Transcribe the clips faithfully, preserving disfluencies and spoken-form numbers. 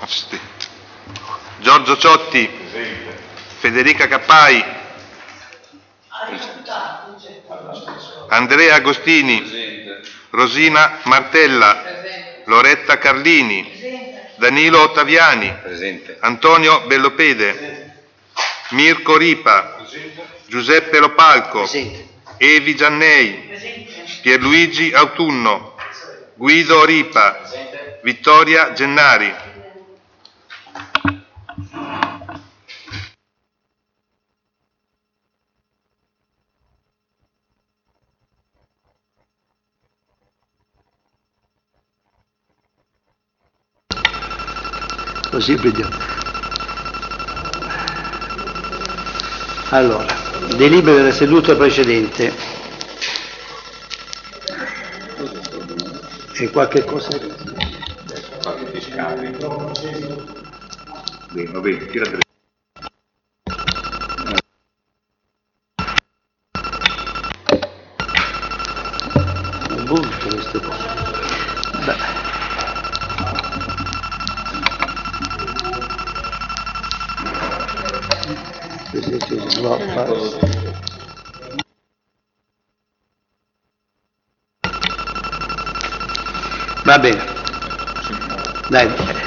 Assistente. Giorgio Ciotti. Presente. Federica Cappai. Andrea Agostini. Presente. Rosina Martella. Presente. Loretta Carlini. Presente. Danilo Ottaviani. Presente. Antonio Bellopede. Presente. Mirko Ripa. Presente. Giuseppe Lopalco. Presente. Evi Giannei. Presente. Pierluigi Autunno. Presente. Guido Ripa. Presente. Vittoria Gennari. Così vediamo. Allora, delibere della seduta precedente. E qualche cosa? Qualche fiscale. Bene, va bene, tira Butto queste cose. Beh. No, va bene, dai.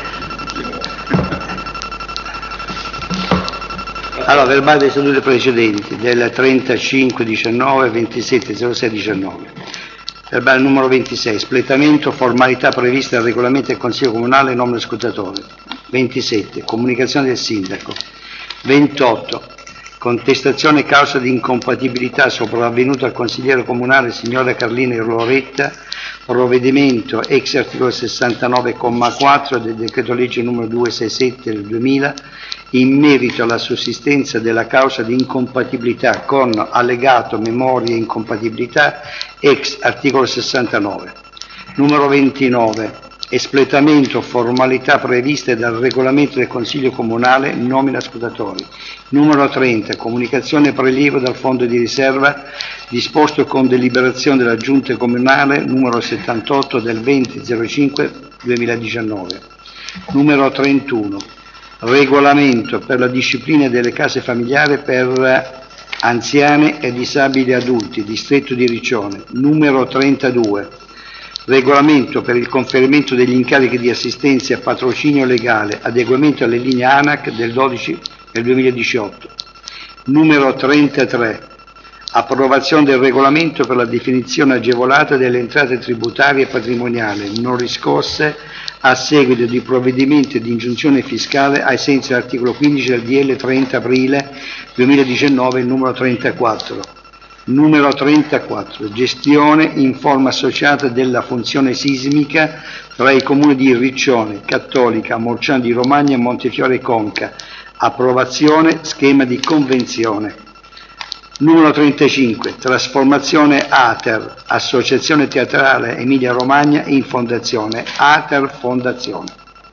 Allora, verbale delle sedute precedenti del trentacinque diciannove ventisette zero sei diciannove. Verbale numero ventisei, espletamento formalità previste dal regolamento del Consiglio Comunale nomina scrutatore. ventisette, comunicazione del sindaco. ventotto, contestazione causa di incompatibilità sopravvenuta al consigliere comunale signora Carlina Loretta, provvedimento ex articolo sessantanove comma quattro del decreto legge numero duecentosessantasette del duemila in merito alla sussistenza della causa di incompatibilità con allegato memoria e incompatibilità ex articolo sessantanove. Numero ventinove, espletamento formalità previste dal regolamento del Consiglio Comunale nomina scrutatori. Numero trenta, comunicazione prelievo dal fondo di riserva disposto con deliberazione della Giunta Comunale numero settantotto del venti zero cinque duemiladiciannove. Numero trentuno, regolamento per la disciplina delle case familiari per anziani e disabili adulti, distretto di Riccione. Numero trentadue, regolamento per il conferimento degli incarichi di assistenza e patrocinio legale, adeguamento alle linee ANAC del dodici del duemiladiciotto. Numero trentatré, approvazione del regolamento per la definizione agevolata delle entrate tributarie e patrimoniali non riscosse a seguito di provvedimenti di ingiunzione fiscale ai sensi dell'articolo quindici del D L trenta aprile duemiladiciannove, numero trentaquattro. Numero trentaquattro, gestione in forma associata della funzione sismica tra i comuni di Riccione, Cattolica, Morciano di Romagna e Montefiore e Conca. Approvazione schema di convenzione. Numero trentacinque, trasformazione Ater, Associazione Teatrale Emilia Romagna in fondazione, Ater Fondazione.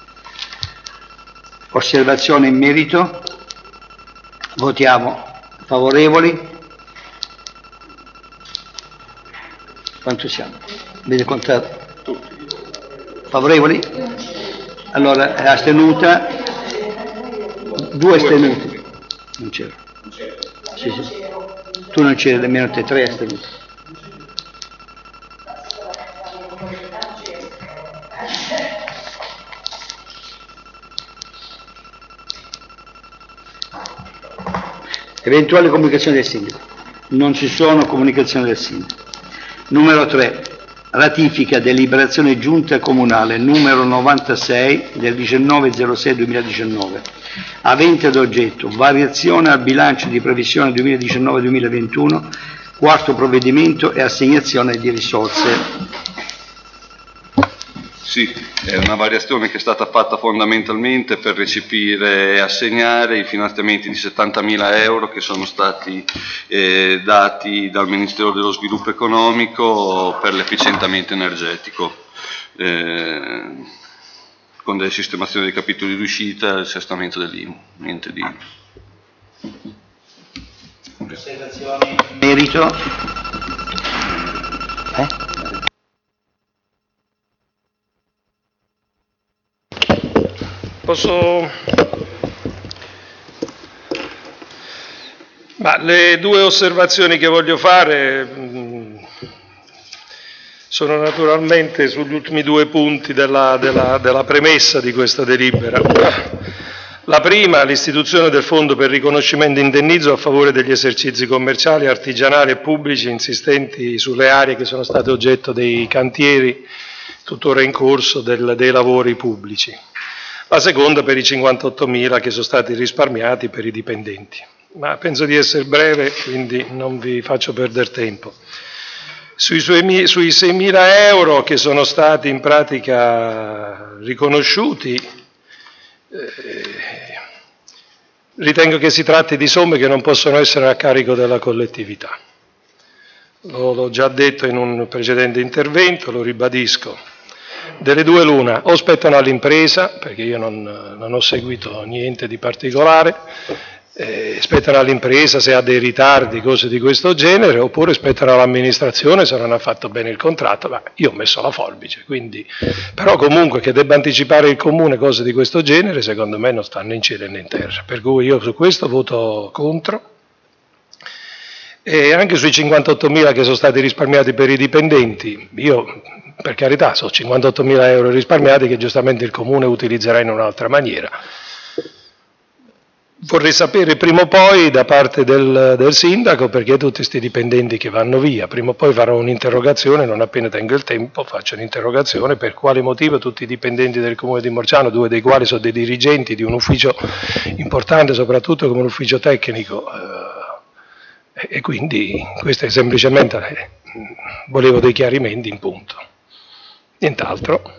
Osservazione in merito? Votiamo favorevoli? Quanto siamo? Vede contato? Tutti. Favorevoli? Allora, è astenuta? Due astenuti. Non c'ero. Sì, sì. Tu non c'eri, nemmeno te, tre astenuti. Eventuali comunicazioni del sindaco. Non ci sono comunicazioni del sindaco. Numero tre, ratifica deliberazione giunta comunale numero novantasei del diciannove zero sei duemiladiciannove, avente ad oggetto variazione al bilancio di previsione duemiladiciannove duemilaventuno, quarto provvedimento e assegnazione di risorse. Sì, è una variazione che è stata fatta fondamentalmente per recepire e assegnare i finanziamenti di settantamila euro che sono stati eh, dati dal Ministero dello Sviluppo Economico per l'efficientamento energetico, eh, con delle sistemazioni dei capitoli di uscita e il assestamento dell'I M U, niente di... Osservazioni in merito? Eh? posso... Ma le due osservazioni che voglio fare mh, sono naturalmente sugli ultimi due punti della, della, della premessa di questa delibera. La prima, l'istituzione del Fondo per riconoscimento e indennizzo a favore degli esercizi commerciali, artigianali e pubblici insistenti sulle aree che sono state oggetto dei cantieri tuttora in corso del, dei lavori pubblici. La seconda per i cinquantottomila che sono stati risparmiati per i dipendenti. Ma penso di essere breve, quindi non vi faccio perdere tempo. Sui, sui, sui seimila euro che sono stati in pratica riconosciuti, eh, ritengo che si tratti di somme che non possono essere a carico della collettività. Lo, l'ho già detto in un precedente intervento, lo ribadisco. Delle due l'una, o spettano all'impresa, perché io non, non ho seguito niente di particolare, Eh, spettano all'impresa se ha dei ritardi, cose di questo genere, oppure spettano all'amministrazione se non ha fatto bene il contratto. Ma io ho messo la forbice, quindi, però comunque che debba anticipare il comune cose di questo genere, secondo me non stanno in cielo né in terra, per cui io su questo voto contro. E anche sui cinquantottomila che sono stati risparmiati per i dipendenti, io per carità sono cinquantottomila euro risparmiati che giustamente il comune utilizzerà in un'altra maniera. Vorrei sapere prima o poi da parte del, del sindaco perché tutti questi dipendenti che vanno via, prima o poi farò un'interrogazione, non appena tengo il tempo faccio un'interrogazione per quale motivo tutti i dipendenti del comune di Morciano, due dei quali sono dei dirigenti di un ufficio importante soprattutto come un ufficio tecnico, eh, e quindi questo è semplicemente, eh, volevo dei chiarimenti in punto, nient'altro.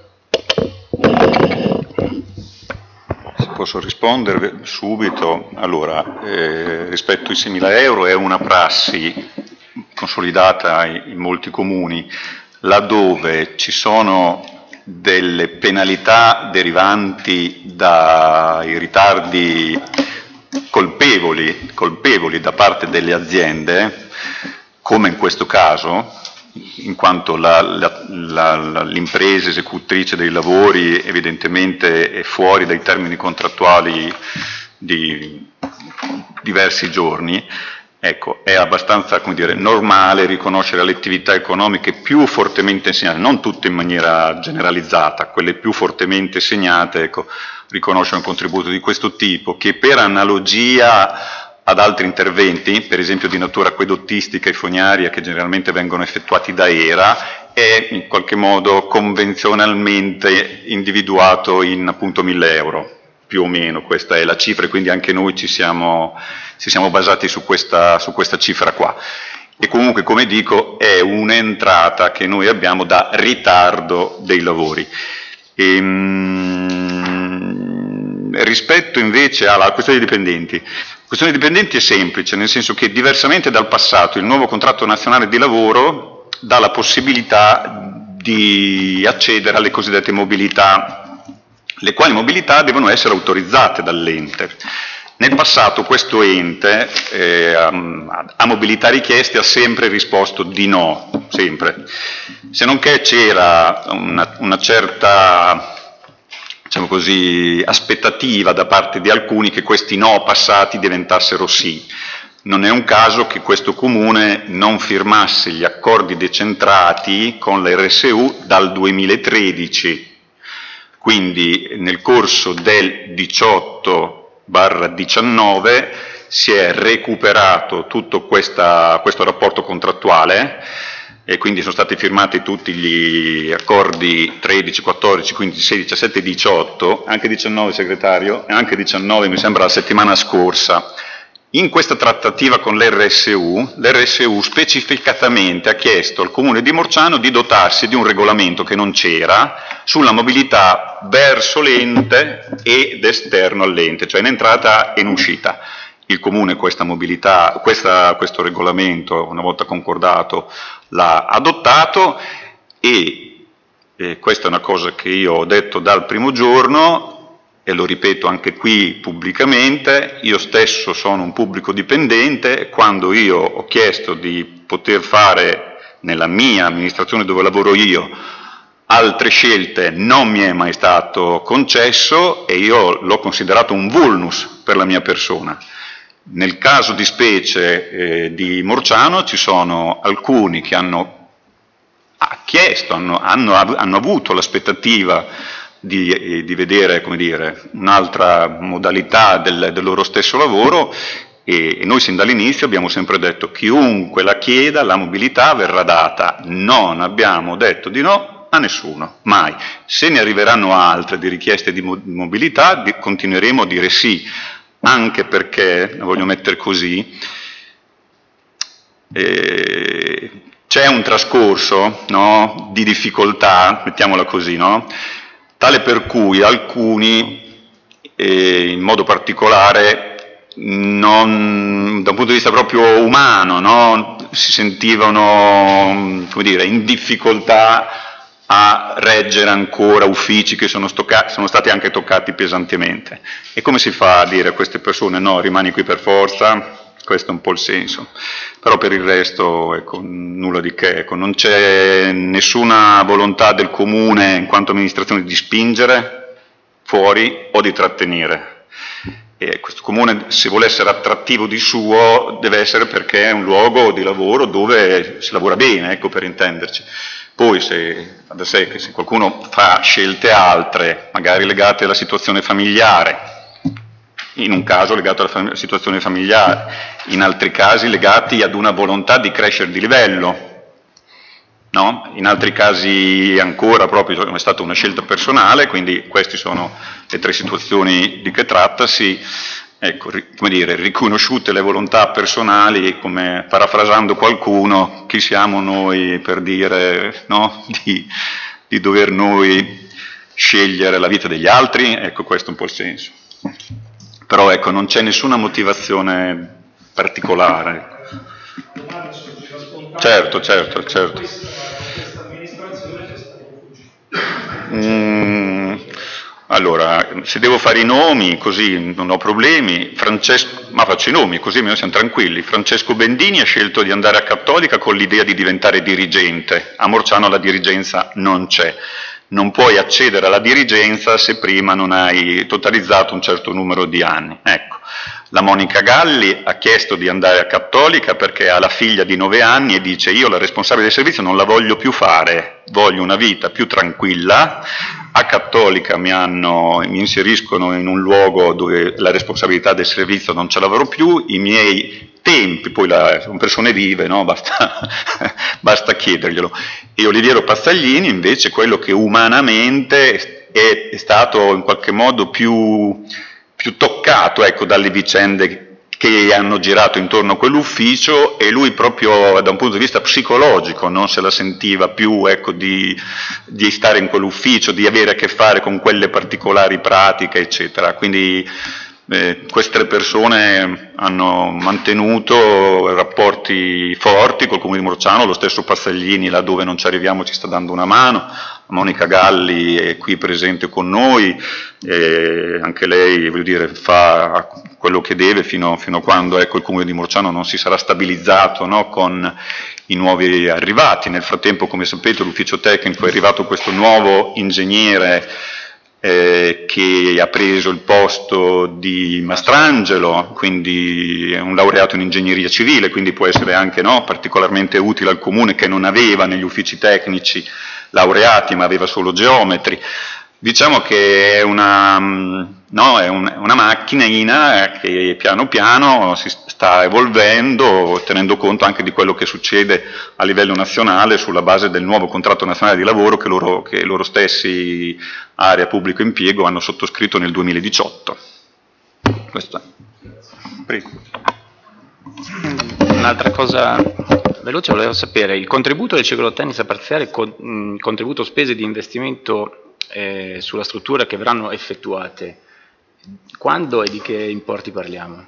Posso rispondere subito? Allora, eh, rispetto ai seimila euro è una prassi consolidata in molti comuni, laddove ci sono delle penalità derivanti dai ritardi colpevoli, colpevoli da parte delle aziende, come in questo caso, in quanto la, la, la, la, l'impresa esecutrice dei lavori evidentemente è fuori dai termini contrattuali di diversi giorni, ecco, è abbastanza, come dire, normale riconoscere le attività economiche più fortemente segnate, non tutte in maniera generalizzata, quelle più fortemente segnate, ecco, riconoscere un contributo di questo tipo, che per analogia ad altri interventi, per esempio di natura acquedottistica e fognaria che generalmente vengono effettuati da E R A, è in qualche modo convenzionalmente individuato in appunto mille euro, più o meno questa è la cifra e quindi anche noi ci siamo, ci siamo basati su questa, su questa cifra qua. E comunque, come dico, è un'entrata che noi abbiamo da ritardo dei lavori. Ehm, rispetto invece alla questione dei dipendenti, la questione dei dipendenti è semplice, nel senso che diversamente dal passato il nuovo contratto nazionale di lavoro dà la possibilità di accedere alle cosiddette mobilità, le quali mobilità devono essere autorizzate dall'ente. Nel passato questo ente eh, a mobilità richieste ha sempre risposto di no, sempre. Se non che c'era una, una certa, diciamo così, aspettativa da parte di alcuni che questi no passati diventassero sì. Non è un caso che questo comune non firmasse gli accordi decentrati con l'R S U dal duemilatredici, quindi nel corso del diciotto diciannove si è recuperato tutto questa, questo rapporto contrattuale e quindi sono stati firmati tutti gli accordi tredici, quattordici, quindici, sedici, diciassette, diciotto, anche diciannove segretario, e anche diciannove mi sembra la settimana scorsa. In questa trattativa con l'R S U, l'R S U specificatamente ha chiesto al Comune di Morciano di dotarsi di un regolamento che non c'era sulla mobilità verso l'ente ed esterno all'ente, cioè in entrata e in uscita. Il Comune questa mobilità, questa, questo regolamento, una volta concordato, l'ha adottato e, e questa è una cosa che io ho detto dal primo giorno, e lo ripeto anche qui pubblicamente, io stesso sono un pubblico dipendente, quando io ho chiesto di poter fare nella mia amministrazione dove lavoro io altre scelte non mi è mai stato concesso e io l'ho considerato un vulnus per la mia persona. Nel caso di specie eh, di Morciano ci sono alcuni che hanno ha chiesto, hanno, hanno, hanno avuto l'aspettativa di, eh, di vedere, come dire, un'altra modalità del, del loro stesso lavoro e, e noi sin dall'inizio abbiamo sempre detto chiunque la chieda la mobilità verrà data, non abbiamo detto di no a nessuno, mai. Se ne arriveranno altre di richieste di mobilità di, continueremo a dire sì, anche perché, la voglio mettere così, eh, c'è un trascorso, no, di difficoltà, mettiamola così, no, tale per cui alcuni, eh, in modo particolare, non, da un punto di vista proprio umano, no, si sentivano, come dire, in difficoltà a reggere ancora uffici che sono, stocca- sono stati anche toccati pesantemente. E come si fa a dire a queste persone no, rimani qui per forza? Questo è un po' il senso, però per il resto ecco, nulla di che, ecco, non c'è nessuna volontà del Comune in quanto amministrazione di spingere fuori o di trattenere. E questo Comune, se vuole essere attrattivo di suo, deve essere perché è un luogo di lavoro dove si lavora bene, ecco, per intenderci. Poi se, da sé, che se qualcuno fa scelte altre, magari legate alla situazione familiare, in un caso legato alla fam- situazione familiare, in altri casi legati ad una volontà di crescere di livello, no? In altri casi ancora proprio è stata una scelta personale, quindi queste sono le tre situazioni di che trattasi, ecco, ri- come dire, riconosciute le volontà personali, come parafrasando qualcuno, chi siamo noi per dire, no? di, di dover noi scegliere la vita degli altri, ecco questo è un po' il senso. Però ecco, non c'è nessuna motivazione particolare. Certo, certo, certo. Mm, allora, se devo fare i nomi, così non ho problemi, Francesco, ma faccio i nomi, così almeno siamo tranquilli. Francesco Bendini ha scelto di andare a Cattolica con l'idea di diventare dirigente. A Morciano la dirigenza non c'è. Non puoi accedere alla dirigenza se prima non hai totalizzato un certo numero di anni. Ecco, la Monica Galli ha chiesto di andare a Cattolica perché ha la figlia di nove anni e dice io la responsabile del servizio non la voglio più fare, voglio una vita più tranquilla. A Cattolica mi, hanno, mi inseriscono in un luogo dove la responsabilità del servizio non ce l'avrò più, i miei tempi, poi la, sono persone vive, no? basta, basta chiederglielo. E Oliviero Pazzaglini invece quello che umanamente è, è stato in qualche modo più, più toccato ecco, dalle vicende che hanno girato intorno a quell'ufficio e lui proprio da un punto di vista psicologico non se la sentiva più ecco, di, di stare in quell'ufficio, di avere a che fare con quelle particolari pratiche eccetera. Quindi eh, queste tre persone hanno mantenuto rapporti forti col Comune di Morciano, lo stesso Pazzaglini laddove non ci arriviamo ci sta dando una mano, Monica Galli è qui presente con noi, e anche lei voglio dire, fa quello che deve fino, fino a quando ecco, il Comune di Morciano non si sarà stabilizzato no, con i nuovi arrivati. Nel frattempo, come sapete, l'ufficio tecnico è arrivato questo nuovo ingegnere eh, che ha preso il posto di Mastrangelo, quindi è un laureato in ingegneria civile, quindi può essere anche no, particolarmente utile al Comune che non aveva negli uffici tecnici laureati ma aveva solo geometri. Diciamo che è una, no, è un, una macchinina che piano piano si sta evolvendo, tenendo conto anche di quello che succede a livello nazionale sulla base del nuovo contratto nazionale di lavoro che loro, che loro stessi, Area Pubblico Impiego, hanno sottoscritto nel duemiladiciotto. Questa. Prego. Un'altra cosa veloce, volevo sapere, il contributo del ciclo tennis a parziale, il contributo spese di investimento eh, sulla struttura che verranno effettuate, quando e di che importi parliamo?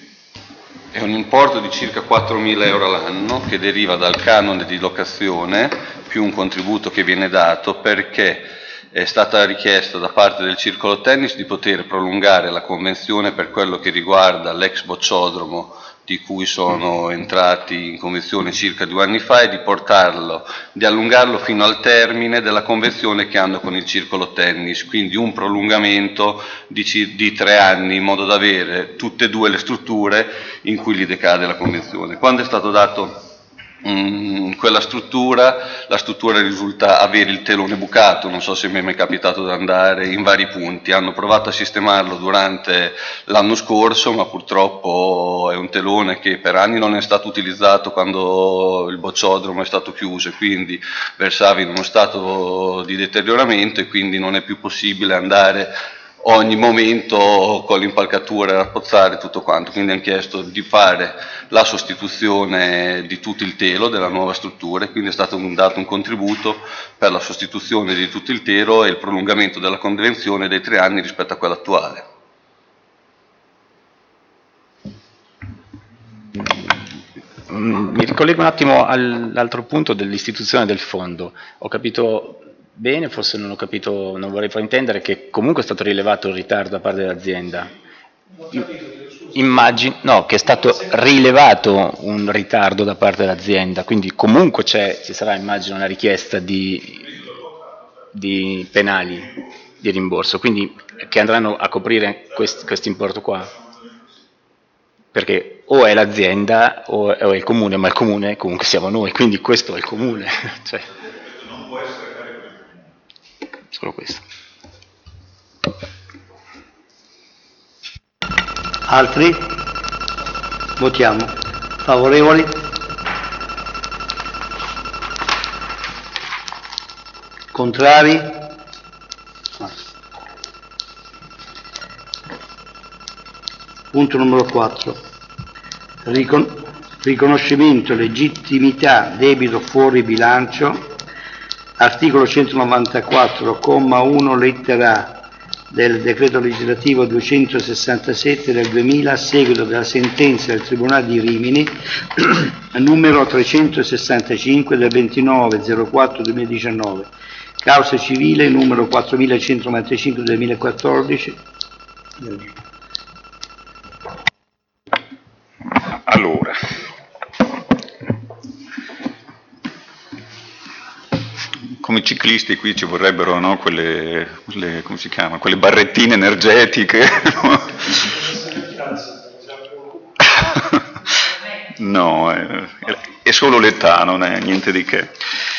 È un importo di circa quattromila euro all'anno che deriva dal canone di locazione più un contributo che viene dato perché è stata richiesta da parte del Circolo Tennis di poter prolungare la convenzione per quello che riguarda l'ex bocciodromo di cui sono entrati in convenzione circa due anni fa e di portarlo, di allungarlo fino al termine della convenzione che hanno con il Circolo Tennis, quindi un prolungamento di, di tre anni in modo da avere tutte e due le strutture in cui gli decade la convenzione. Quando è stato dato Mm, quella struttura, la struttura risulta avere il telone bucato, non so se mi è mai capitato di andare in vari punti, hanno provato a sistemarlo durante l'anno scorso, ma purtroppo è un telone che per anni non è stato utilizzato quando il bocciodromo è stato chiuso e quindi versava in uno stato di deterioramento e quindi non è più possibile andare ogni momento con l'impalcatura e rappozzare tutto quanto, quindi hanno chiesto di fare la sostituzione di tutto il telo della nuova struttura e quindi è stato un, dato un contributo per la sostituzione di tutto il telo e il prolungamento della convenzione dei tre anni rispetto a quella attuale. Mi ricollego un attimo all'altro punto dell'istituzione del fondo. Ho capito bene, forse non ho capito, non vorrei fraintendere che comunque è stato rilevato un ritardo da parte dell'azienda. Immagino, no, che è stato rilevato un ritardo da parte dell'azienda, quindi comunque c'è, ci sarà, immagino, una richiesta di, di penali di rimborso, quindi che andranno a coprire questo importo qua. Perché o è l'azienda o è il comune, ma il comune comunque siamo noi, quindi questo è il comune. Cioè, solo questo. Altri? Votiamo. Favorevoli? Contrari? Punto numero quattro. Ricon- riconoscimento legittimità debito fuori bilancio. Articolo centonovantaquattro, comma uno, lettera A del decreto legislativo duecentosessantasette del duemila a seguito della sentenza del Tribunale di Rimini numero trecentosessantacinque del ventinove zero quattro duemiladiciannove, causa civile numero quattromilacentonovantacinque del duemilaquattordici. Allora, come ciclisti qui ci vorrebbero, no, quelle, quelle, come si chiama, quelle barrettine energetiche. No, è, è solo l'età, non è niente di che.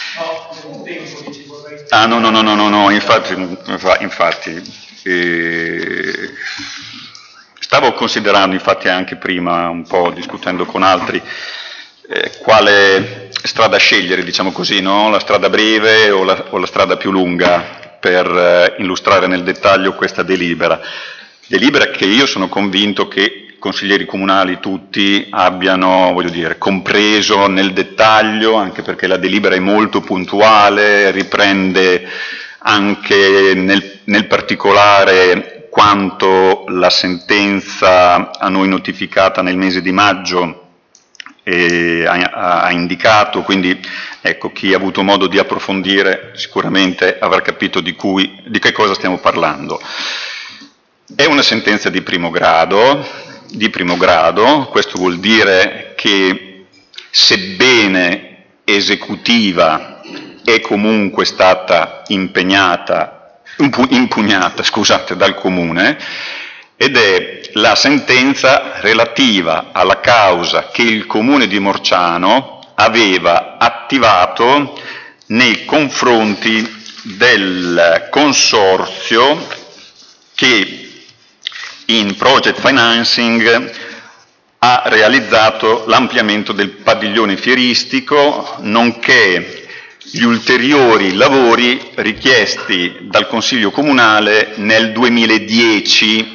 Ah no, no, no, no, no, no, infatti, infatti eh, stavo considerando, infatti anche prima, un po' discutendo con altri, eh, quale strada scegliere, diciamo così, no? La strada breve o la, o la strada più lunga per eh, illustrare nel dettaglio questa delibera. Delibera che io sono convinto che i consiglieri comunali tutti abbiano, voglio dire, compreso nel dettaglio, anche perché la delibera è molto puntuale, riprende anche nel, nel particolare quanto la sentenza a noi notificata nel mese di maggio E ha, ha indicato, quindi ecco, chi ha avuto modo di approfondire sicuramente avrà capito di, cui, di che cosa stiamo parlando. È una sentenza di primo grado, di primo grado, questo vuol dire che sebbene esecutiva è comunque stata impegnata, impugnata, scusate, dal Comune, ed è la sentenza relativa alla causa che il Comune di Morciano aveva attivato nei confronti del consorzio che in project financing ha realizzato l'ampliamento del padiglione fieristico, nonché gli ulteriori lavori richiesti dal Consiglio Comunale nel duemiladieci.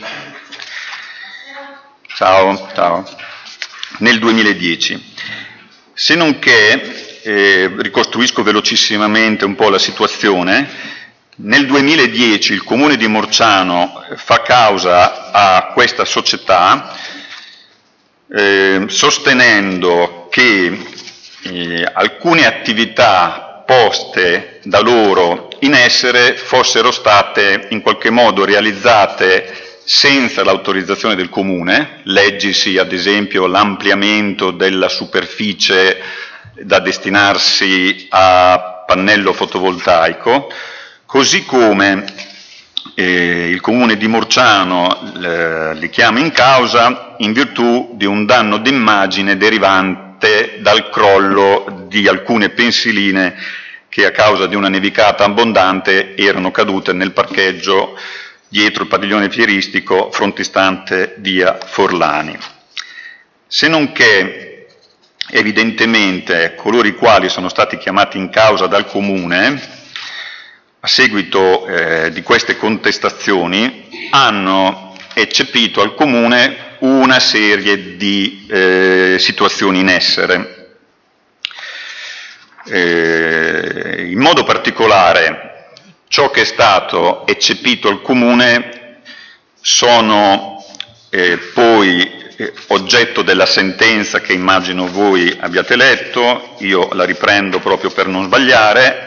Ciao, ciao. Nel duemiladieci. Se non che, eh, ricostruisco velocissimamente un po' la situazione, nel duemiladieci il Comune di Morciano fa causa a questa società eh, sostenendo che eh, alcune attività poste da loro in essere fossero state in qualche modo realizzate senza l'autorizzazione del comune, leggisi ad esempio l'ampliamento della superficie da destinarsi a pannello fotovoltaico, così come eh, il comune di Morciano eh, li chiama in causa in virtù di un danno d'immagine derivante dal crollo di alcune pensiline che a causa di una nevicata abbondante erano cadute nel parcheggio dietro il padiglione fieristico frontistante via Forlani. Se non che evidentemente coloro i quali sono stati chiamati in causa dal Comune, a seguito eh, di queste contestazioni, hanno eccepito al Comune una serie di eh, situazioni in essere. Eh, in modo particolare, ciò che è stato eccepito al Comune sono eh, poi eh, oggetto della sentenza che immagino voi abbiate letto, io la riprendo proprio per non sbagliare,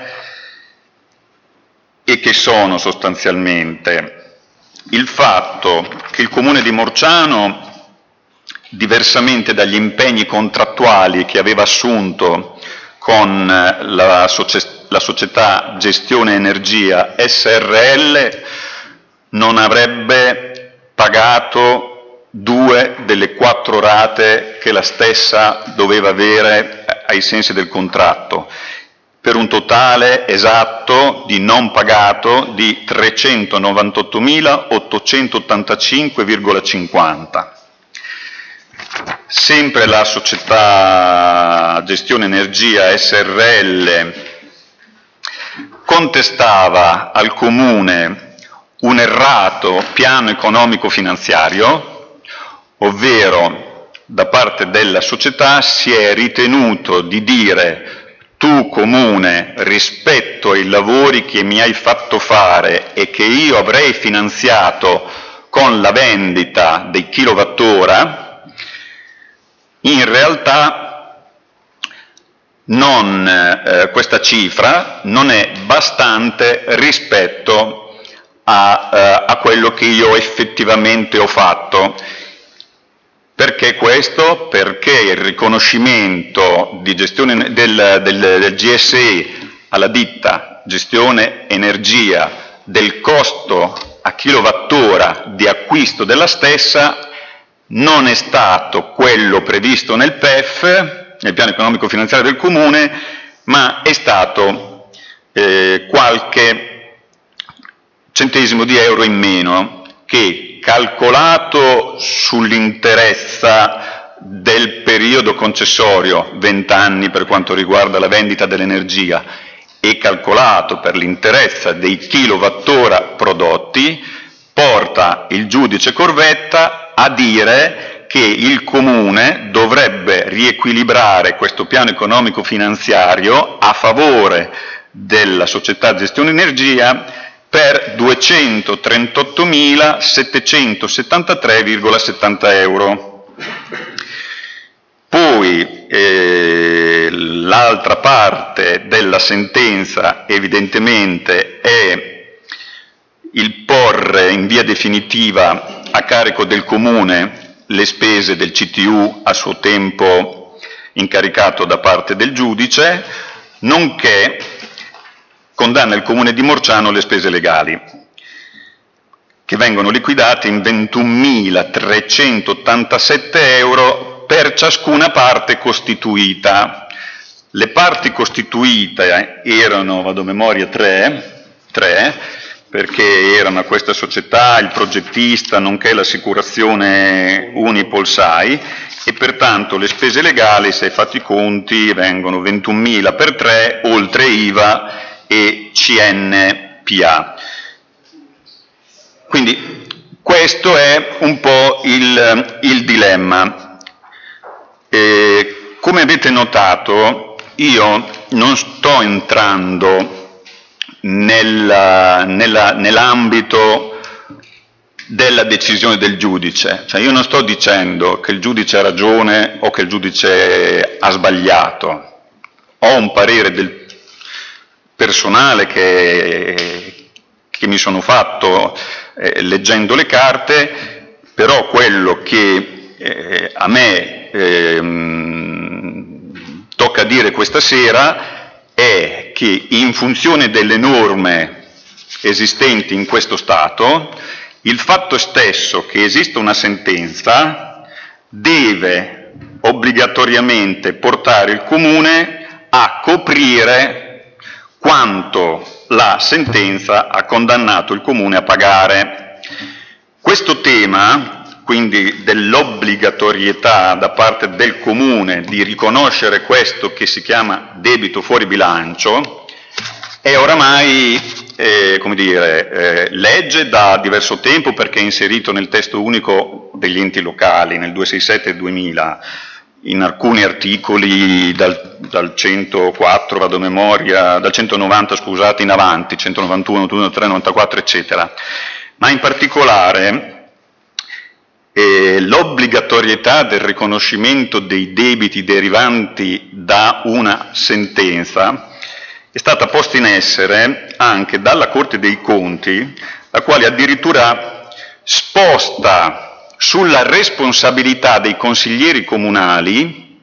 e che sono sostanzialmente il fatto che il Comune di Morciano, diversamente dagli impegni contrattuali che aveva assunto con la società la società Gestione Energia S R L, non avrebbe pagato due delle quattro rate che la stessa doveva avere ai sensi del contratto, per un totale esatto di non pagato di trecentonovantottomilaottocentottantacinque virgola cinquanta. Sempre la società Gestione Energia S R L contestava al Comune un errato piano economico finanziario, ovvero da parte della società si è ritenuto di dire: tu Comune, rispetto ai lavori che mi hai fatto fare e che io avrei finanziato con la vendita dei kilowattora, in realtà Non, eh, questa cifra non è bastante rispetto a, eh, a quello che io effettivamente ho fatto. Perché questo? Perché il riconoscimento di gestione del, del, del G S E alla ditta Gestione Energia del costo a kilowattora di acquisto della stessa non è stato quello previsto nel P E F, nel piano economico finanziario del Comune, ma è stato eh, qualche centesimo di euro in meno che, calcolato sull'interezza del periodo concessorio, venti anni per quanto riguarda la vendita dell'energia, e calcolato per l'interezza dei kilowattora prodotti, porta il giudice Corvetta a dire che il Comune dovrebbe riequilibrare questo piano economico finanziario a favore della società Gestione Energia per duecentotrentottomilasettecentosettantatré virgola settanta euro. Poi eh, l'altra parte della sentenza evidentemente è il porre in via definitiva a carico del Comune le spese del C T U a suo tempo incaricato da parte del giudice, nonché condanna il Comune di Morciano le spese legali, che vengono liquidate in ventunomilatrecentottantasette euro per ciascuna parte costituita. Le parti costituite erano, vado a memoria, tre, tre perché erano a questa società il progettista nonché l'assicurazione Unipolsai, e pertanto le spese legali, se hai fatto i conti, vengono ventunomila per tre, oltre I V A e C N P A. Quindi questo è un po' il, il dilemma. E, come avete notato, io non sto entrando Nella, nella, nell'ambito della decisione del giudice, cioè io non sto dicendo che il giudice ha ragione o che il giudice ha sbagliato, ho un parere del personale che, che che mi sono fatto eh, leggendo le carte, però quello che eh, a me eh, tocca dire questa sera è che in funzione delle norme esistenti in questo Stato, il fatto stesso che esista una sentenza deve obbligatoriamente portare il Comune a coprire quanto la sentenza ha condannato il Comune a pagare. Questo tema, quindi dell'obbligatorietà da parte del Comune di riconoscere questo che si chiama debito fuori bilancio, è oramai eh, come dire, eh, legge da diverso tempo, perché è inserito nel testo unico degli enti locali nel duecentosessantasette e duemila, in alcuni articoli dal, dal centoquattro, vado a memoria, dal centonovanta scusate in avanti, centonovantuno, novantuno, novantaquattro eccetera, ma in particolare eh, l'obbligatorietà del riconoscimento dei debiti derivanti da una sentenza è stata posta in essere anche dalla Corte dei Conti, la quale addirittura sposta sulla responsabilità dei consiglieri comunali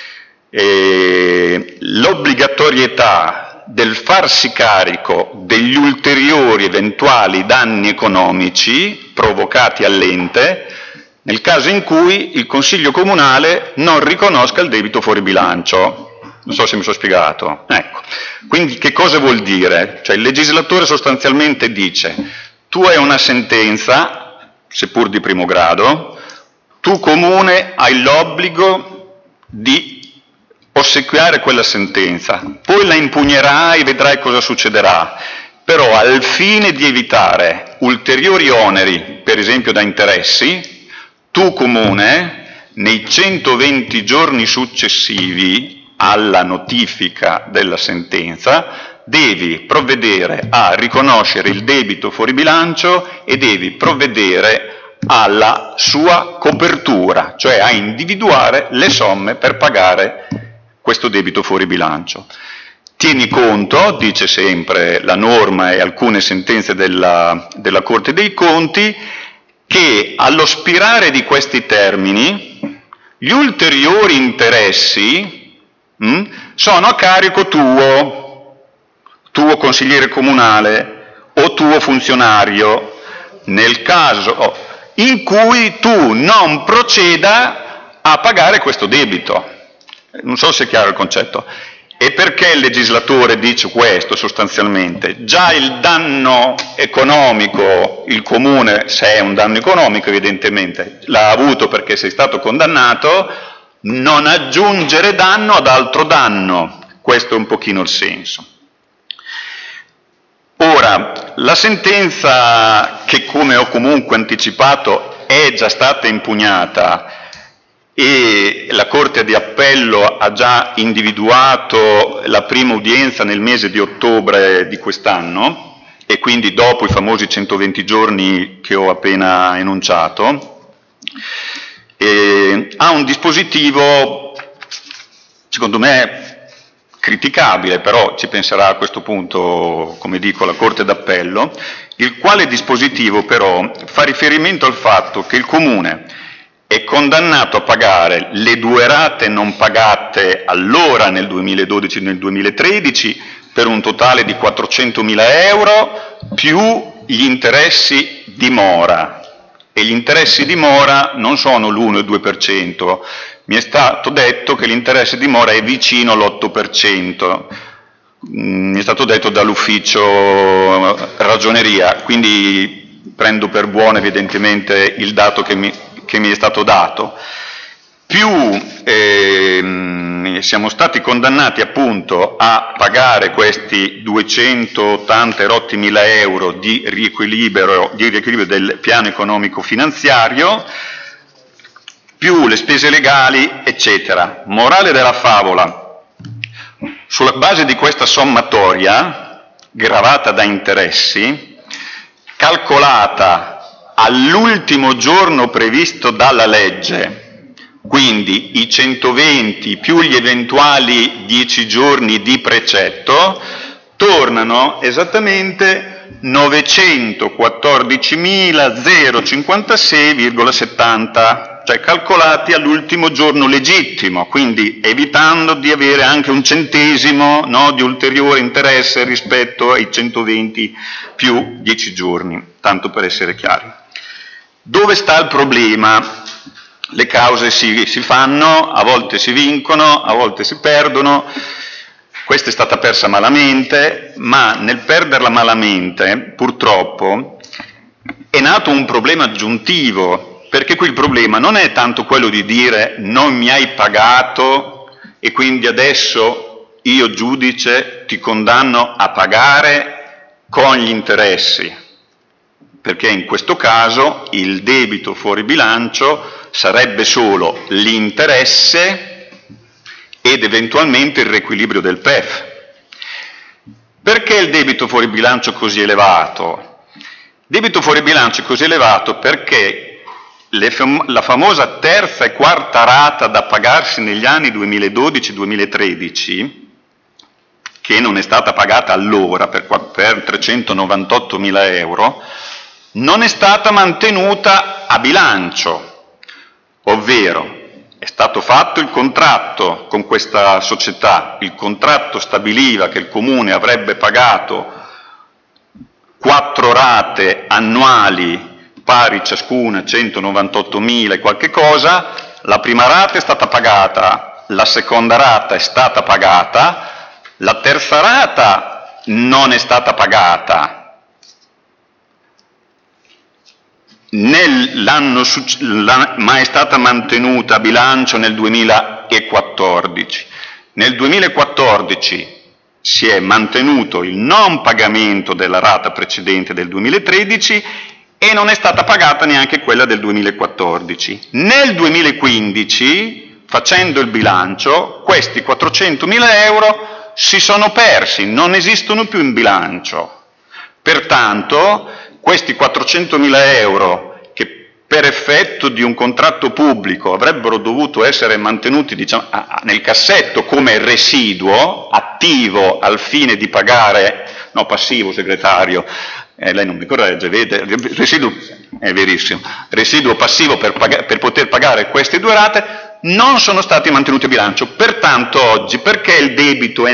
eh, l'obbligatorietà del farsi carico degli ulteriori eventuali danni economici provocati all'ente nel caso in cui il Consiglio Comunale non riconosca il debito fuori bilancio. Non so se mi sono spiegato. Ecco. Quindi che cosa vuol dire? Cioè il legislatore sostanzialmente dice: tu hai una sentenza, seppur di primo grado, tu Comune hai l'obbligo di ossequiare quella sentenza, poi la impugnerai e vedrai cosa succederà, però al fine di evitare ulteriori oneri, per esempio da interessi, tu Comune nei centoventi giorni successivi alla notifica della sentenza devi provvedere a riconoscere il debito fuori bilancio e devi provvedere alla sua copertura, cioè a individuare le somme per pagare questo debito fuori bilancio. Tieni conto, dice sempre la norma e alcune sentenze della, della Corte dei Conti, che allo spirare di questi termini gli ulteriori interessi Mm? sono a carico tuo, tuo consigliere comunale o tuo funzionario, nel caso in cui tu non proceda a pagare questo debito. Non so se è chiaro il concetto. E perché il legislatore dice questo sostanzialmente? Già il danno economico, il Comune, se è un danno economico evidentemente, l'ha avuto perché sei stato condannato, non aggiungere danno ad altro danno, questo è un pochino il senso. Ora, la sentenza, che come ho comunque anticipato è già stata impugnata e la Corte di Appello ha già individuato la prima udienza nel mese di ottobre di quest'anno, e quindi dopo i famosi centoventi giorni che ho appena enunciato, Eh, ha un dispositivo, secondo me, criticabile, però ci penserà a questo punto, come dico, la Corte d'Appello, il quale dispositivo però fa riferimento al fatto che il Comune è condannato a pagare le due rate non pagate allora nel duemiladodici e nel duemilatredici per un totale di quattrocentomila euro più gli interessi di mora. E gli interessi di mora non sono l'uno e il due per cento, mi è stato detto che l'interesse di mora è vicino all'otto per cento, mi è stato detto dall'ufficio ragioneria, quindi prendo per buono evidentemente il dato che mi, che mi è stato dato. Più ehm, siamo stati condannati appunto a pagare questi duecentottanta erotti mila euro di riequilibrio, di riequilibrio del piano economico finanziario, più le spese legali, eccetera. Morale della favola: sulla base di questa sommatoria, gravata da interessi, calcolata all'ultimo giorno previsto dalla legge, quindi i centoventi più gli eventuali dieci giorni di precetto, tornano esattamente novecentoquattordicimila cinquantasei virgola settanta, cioè calcolati all'ultimo giorno legittimo, quindi evitando di avere anche un centesimo, no, di ulteriore interesse rispetto ai centoventi più dieci giorni, tanto per essere chiari. Dove sta il problema? Le cause si, si fanno, a volte si vincono, a volte si perdono. Questa è stata persa malamente, ma nel perderla malamente, purtroppo, è nato un problema aggiuntivo, perché qui il problema non è tanto quello di dire non mi hai pagato e quindi adesso io giudice ti condanno a pagare con gli interessi, perché in questo caso il debito fuori bilancio sarebbe solo l'interesse ed eventualmente il riequilibrio del P E F. Perché il debito fuori bilancio è così elevato? Il debito fuori bilancio è così elevato perché le fam- la famosa terza e quarta rata da pagarsi negli anni duemiladodici duemilatredici, che non è stata pagata allora per, per trecentonovantottomila euro, non è stata mantenuta a bilancio, ovvero è stato fatto il contratto con questa società, il contratto stabiliva che il Comune avrebbe pagato quattro rate annuali pari ciascuna centonovantottomila e qualche cosa, la prima rata è stata pagata, la seconda rata è stata pagata, la terza rata non è stata pagata. Nell'anno, ma è stata mantenuta a bilancio nel duemilaquattordici. Nel duemilaquattordici si è mantenuto il non pagamento della rata precedente del duemilatredici e non è stata pagata neanche quella del duemilaquattordici. Nel duemilaquindici, facendo il bilancio, questi quattrocentomila euro si sono persi, non esistono più in bilancio. Pertanto, questi quattrocentomila euro che per effetto di un contratto pubblico avrebbero dovuto essere mantenuti, diciamo, nel cassetto come residuo attivo al fine di pagare, no, passivo, segretario, eh, lei non mi corregge, vede, residuo, è verissimo, residuo passivo per, pag- per poter pagare queste due rate, non sono stati mantenuti a bilancio. Pertanto oggi, perché il debito è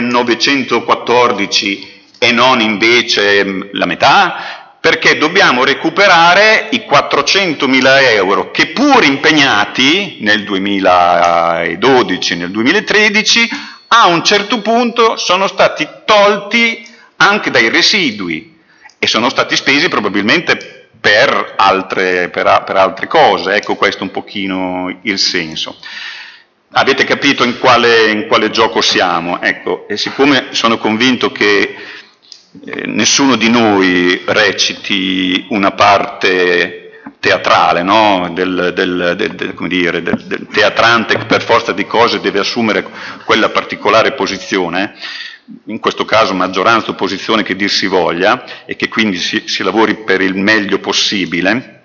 novecentoquattordici e non invece la metà? Perché dobbiamo recuperare i quattrocentomila euro che pur impegnati nel duemiladodici, nel duemilatredici, a un certo punto sono stati tolti anche dai residui e sono stati spesi probabilmente per altre, per, per altre cose. Ecco, questo un pochino il senso. Avete capito in quale, in quale gioco siamo? Ecco, e siccome sono convinto che Eh, nessuno di noi reciti una parte teatrale, no? del, del, del, del, come dire, del, del teatrante che per forza di cose deve assumere quella particolare posizione, in questo caso maggioranza o opposizione che dir si voglia, e che quindi si, si lavori per il meglio possibile.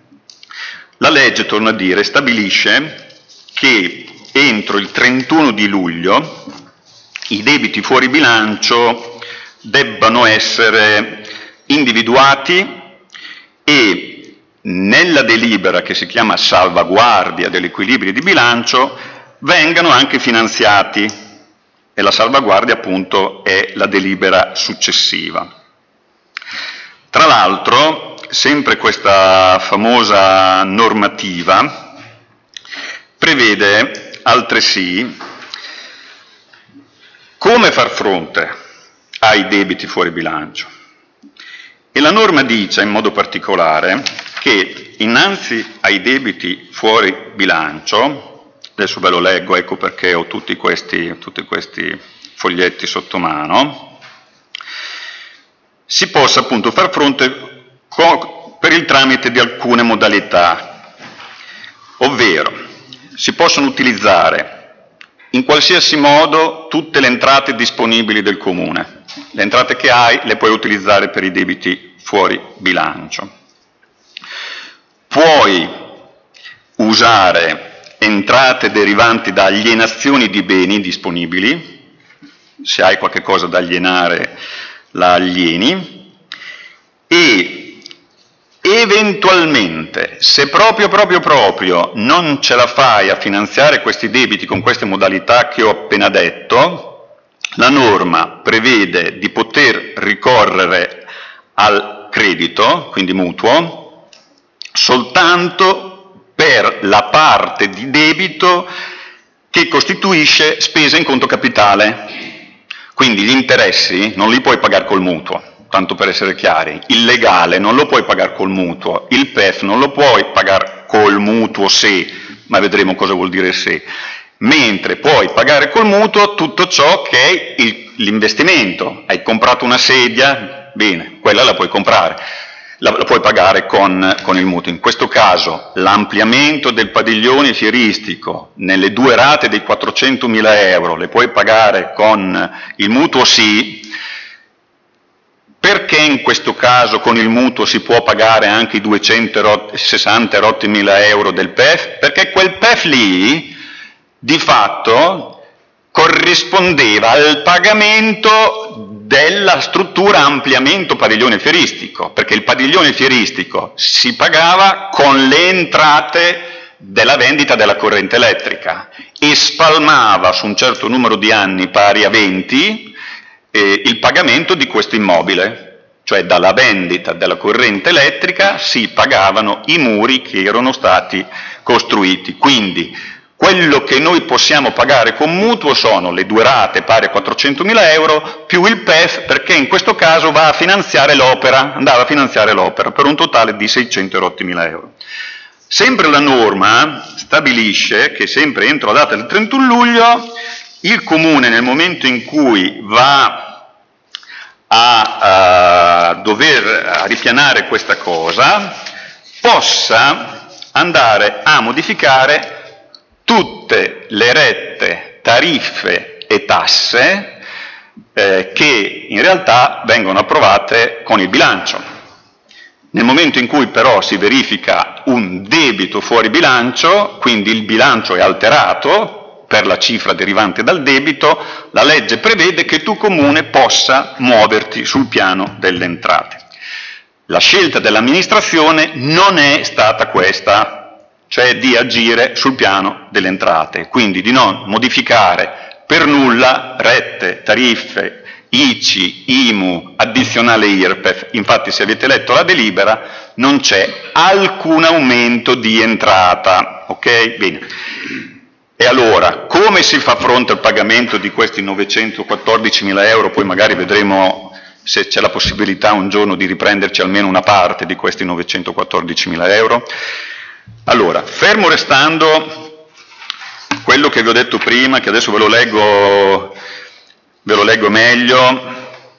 La legge, torno a dire, stabilisce che entro il trentuno di luglio i debiti fuori bilancio debbano essere individuati e nella delibera che si chiama salvaguardia dell'equilibrio di bilancio vengano anche finanziati, e la salvaguardia appunto è la delibera successiva. Tra l'altro, sempre questa famosa normativa prevede altresì come far fronte ai debiti fuori bilancio. E la norma dice in modo particolare che innanzi ai debiti fuori bilancio, adesso ve lo leggo, ecco perché ho tutti questi, tutti questi foglietti sotto mano, si possa appunto far fronte con, per il tramite di alcune modalità, ovvero si possono utilizzare in qualsiasi modo tutte le entrate disponibili del Comune. Le entrate che hai le puoi utilizzare per i debiti fuori bilancio. Puoi usare entrate derivanti da alienazioni di beni disponibili, se hai qualche cosa da alienare la alieni, e eventualmente, se proprio proprio proprio non ce la fai a finanziare questi debiti con queste modalità che ho appena detto, la norma prevede di poter ricorrere al credito, quindi mutuo, soltanto per la parte di debito che costituisce spesa in conto capitale. Quindi gli interessi non li puoi pagare col mutuo, tanto per essere chiari, il legale non lo puoi pagare col mutuo, il P E F non lo puoi pagare col mutuo se, ma vedremo cosa vuol dire se, mentre puoi pagare col mutuo tutto ciò che è il, l'investimento. Hai comprato una sedia, bene, quella la puoi comprare, la, la puoi pagare con, con il mutuo. In questo caso l'ampliamento del padiglione fieristico nelle due rate dei quattrocentomila euro le puoi pagare con il mutuo sì. Perché in questo caso con il mutuo si può pagare anche i duecentosessanta rotti mila euro del P E F? Perché quel P E F lì di fatto corrispondeva al pagamento della struttura ampliamento padiglione fieristico, perché il padiglione fieristico si pagava con le entrate della vendita della corrente elettrica e spalmava su un certo numero di anni pari a venti eh, il pagamento di questo immobile, cioè dalla vendita della corrente elettrica si pagavano i muri che erano stati costruiti. Quindi quello che noi possiamo pagare con mutuo sono le due rate pari a quattrocentomila euro più il P E F, perché in questo caso va a finanziare l'opera, andava a finanziare l'opera per un totale di seicento rotti mila euro. Sempre la norma stabilisce che sempre entro la data del trentuno luglio il Comune, nel momento in cui va a, a dover a ripianare questa cosa, possa andare a modificare tutte le rette, tariffe e tasse eh, che in realtà vengono approvate con il bilancio. Nel momento in cui però si verifica un debito fuori bilancio, quindi il bilancio è alterato per la cifra derivante dal debito, la legge prevede che tu Comune possa muoverti sul piano delle entrate. La scelta dell'amministrazione non è stata questa, cioè di agire sul piano delle entrate, quindi di non modificare per nulla rette, tariffe, I C I, I M U, addizionale I R P E F. Infatti se avete letto la delibera non c'è alcun aumento di entrata, ok? Bene. E allora, come si fa fronte al pagamento di questi novecentoquattordicimila euro? Poi magari vedremo se c'è la possibilità un giorno di riprenderci almeno una parte di questi novecentoquattordicimila euro. Allora, fermo restando quello che vi ho detto prima, che adesso ve lo leggo, ve lo leggo meglio,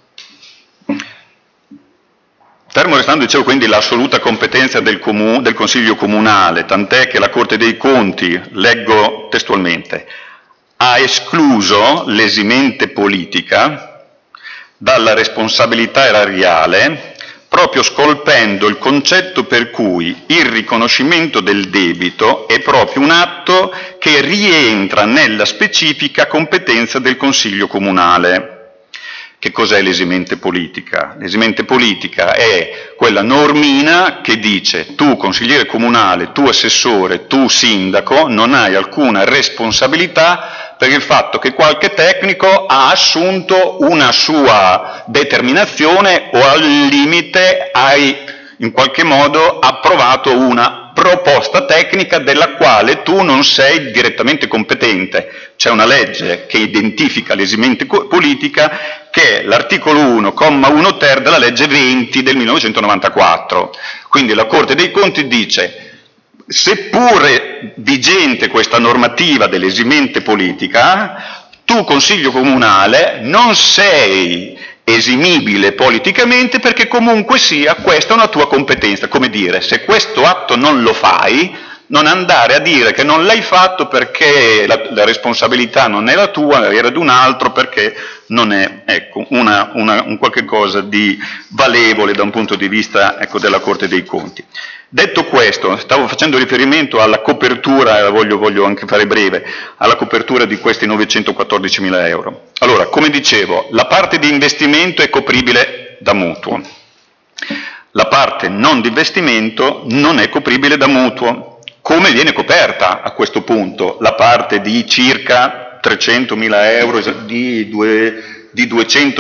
fermo restando, dicevo, quindi l'assoluta competenza del, comu- del Consiglio Comunale, tant'è che la Corte dei Conti, leggo testualmente, ha escluso l'esimente politica dalla responsabilità erariale, proprio scolpendo il concetto per cui il riconoscimento del debito è proprio un atto che rientra nella specifica competenza del Consiglio Comunale. Che cos'è l'esimente politica? L'esimente politica è quella normina che dice tu consigliere comunale, tu assessore, tu sindaco non hai alcuna responsabilità per il fatto che qualche tecnico ha assunto una sua determinazione o al limite hai in qualche modo approvato una proposta tecnica della quale tu non sei direttamente competente. C'è una legge che identifica l'esimente politica che è l'articolo uno, comma uno ter della legge venti del millenovecentonovantaquattro. Quindi la Corte dei Conti dice, seppure vigente questa normativa dell'esimente politica, tu Consiglio Comunale non sei esimibile politicamente perché comunque sia questa è una tua competenza. Come dire, se questo atto non lo fai, non andare a dire che non l'hai fatto perché la, la responsabilità non è la tua, era di un altro, perché non è, ecco, una, una, un qualche cosa di valevole da un punto di vista, ecco, della Corte dei Conti. Detto questo, stavo facendo riferimento alla copertura, e voglio, voglio anche fare breve, alla copertura di questi novecentoquattordicimila euro. Allora, come dicevo, la parte di investimento è copribile da mutuo. La parte non di investimento non è copribile da mutuo. Come viene coperta a questo punto la parte di circa trecentomila euro, di, due, di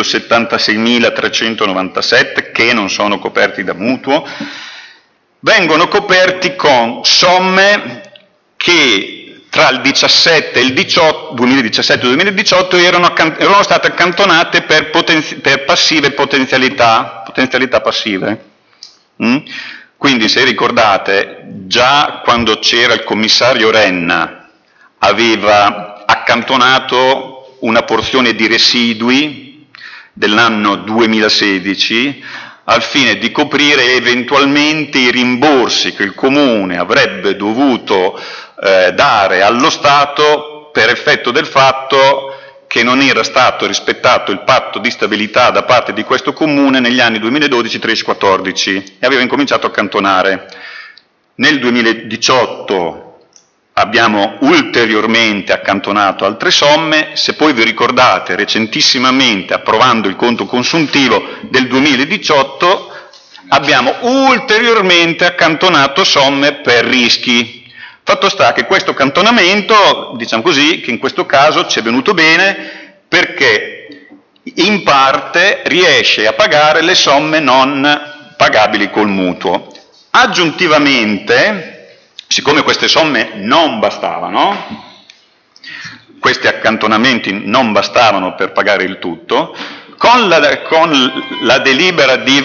duecentosettantaseimilatrecentonovantasette che non sono coperti da mutuo? Vengono coperti con somme che tra il diciassette e il diciotto, duemiladiciassette e duemiladiciotto erano, erano state accantonate per, potenzi, per passive potenzialità, potenzialità passive. Mm? Quindi se ricordate, già quando c'era il commissario Renna aveva accantonato una porzione di residui dell'anno duemilasedici al fine di coprire eventualmente i rimborsi che il Comune avrebbe dovuto eh, dare allo Stato per effetto del fatto che non era stato rispettato il patto di stabilità da parte di questo Comune negli anni duemiladodici, tredici, quattordici e aveva incominciato a accantonare. Nel duemiladiciotto abbiamo ulteriormente accantonato altre somme, se poi vi ricordate recentissimamente approvando il conto consuntivo del duemiladiciotto abbiamo ulteriormente accantonato somme per rischi. Fatto sta che questo accantonamento, diciamo così, che in questo caso ci è venuto bene perché in parte riesce a pagare le somme non pagabili col mutuo. Aggiuntivamente, siccome queste somme non bastavano, questi accantonamenti non bastavano per pagare il tutto, con la, con la delibera di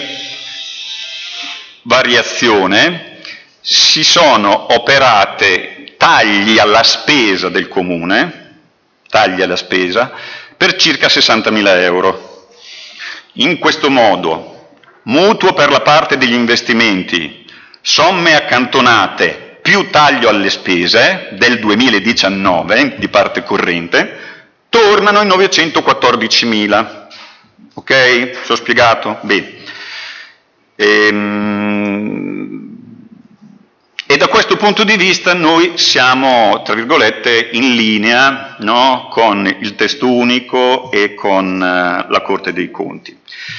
variazione si sono operate tagli alla spesa del Comune, tagli alla spesa, per circa sessantamila euro. In questo modo, mutuo per la parte degli investimenti, somme accantonate più taglio alle spese del duemiladiciannove di parte corrente, tornano in novecentoquattordicimila. Ok? Ci ho spiegato? Bene. Ehm... E da questo punto di vista noi siamo, tra virgolette, in linea, no, con il testo unico e con uh, la Corte dei Conti.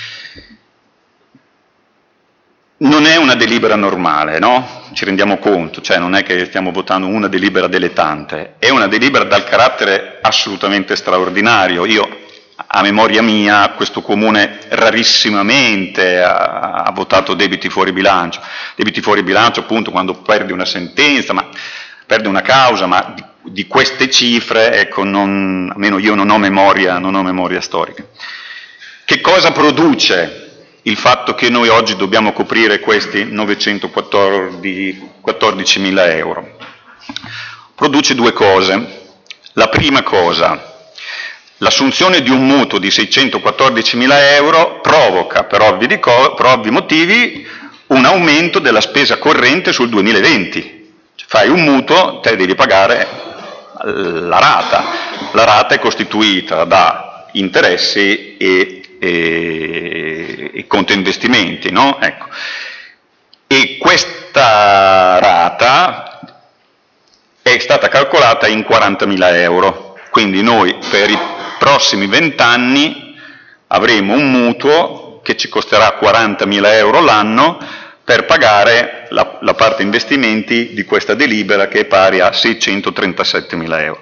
Non è una delibera normale, no? Ci rendiamo conto, cioè non è che stiamo votando una delibera delle tante, è una delibera dal carattere assolutamente straordinario. Io, a memoria mia, questo Comune rarissimamente ha, ha votato debiti fuori bilancio. Debiti fuori bilancio appunto quando perde una sentenza, ma perde una causa, ma di, di queste cifre, ecco, non, almeno io non ho memoria, non ho memoria storica. Che cosa produce il fatto che noi oggi dobbiamo coprire questi novecentoquattordicimila euro? Produce due cose. La prima cosa, l'assunzione di un mutuo di seicentoquattordicimila euro provoca, per ovvi, di co- per ovvi motivi, un aumento della spesa corrente sul duemilaventi. Cioè, fai un mutuo, te devi pagare la rata. La rata è costituita da interessi e, e, e conto investimenti, no? Ecco. E questa rata è stata calcolata in quarantamila euro. Quindi noi per i prossimi vent'anni avremo un mutuo che ci costerà quarantamila euro l'anno per pagare la, la parte investimenti di questa delibera che è pari a seicentotrentassettemila euro.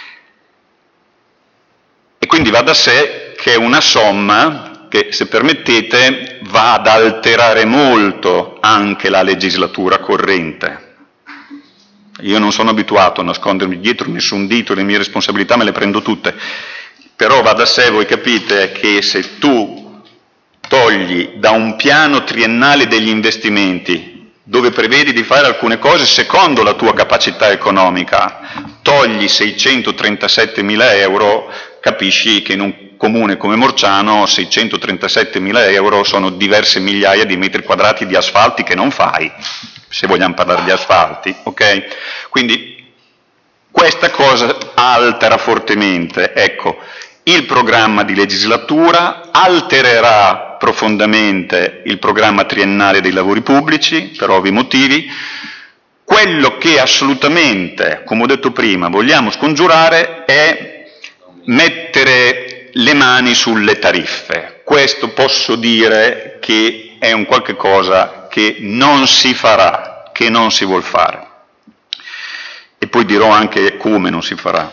E quindi va da sé che è una somma che, se permettete, va ad alterare molto anche la legislatura corrente. Io non sono abituato a nascondermi dietro nessun dito, le mie responsabilità me le prendo tutte, però va da sé, voi capite, che se tu togli da un piano triennale degli investimenti, dove prevedi di fare alcune cose secondo la tua capacità economica, togli seicentotrentassettemila euro, capisci che in un comune come Morciano seicentotrentassettemila euro sono diverse migliaia di metri quadrati di asfalti che non fai, se vogliamo parlare di asfalti, ok? Quindi questa cosa altera fortemente, ecco, il programma di legislatura, altererà profondamente il programma triennale dei lavori pubblici, per ovvi motivi. Quello che assolutamente, come ho detto prima, vogliamo scongiurare è mettere le mani sulle tariffe. Questo posso dire che è un qualche cosa che non si farà, che non si vuol fare. E poi dirò anche come non si farà.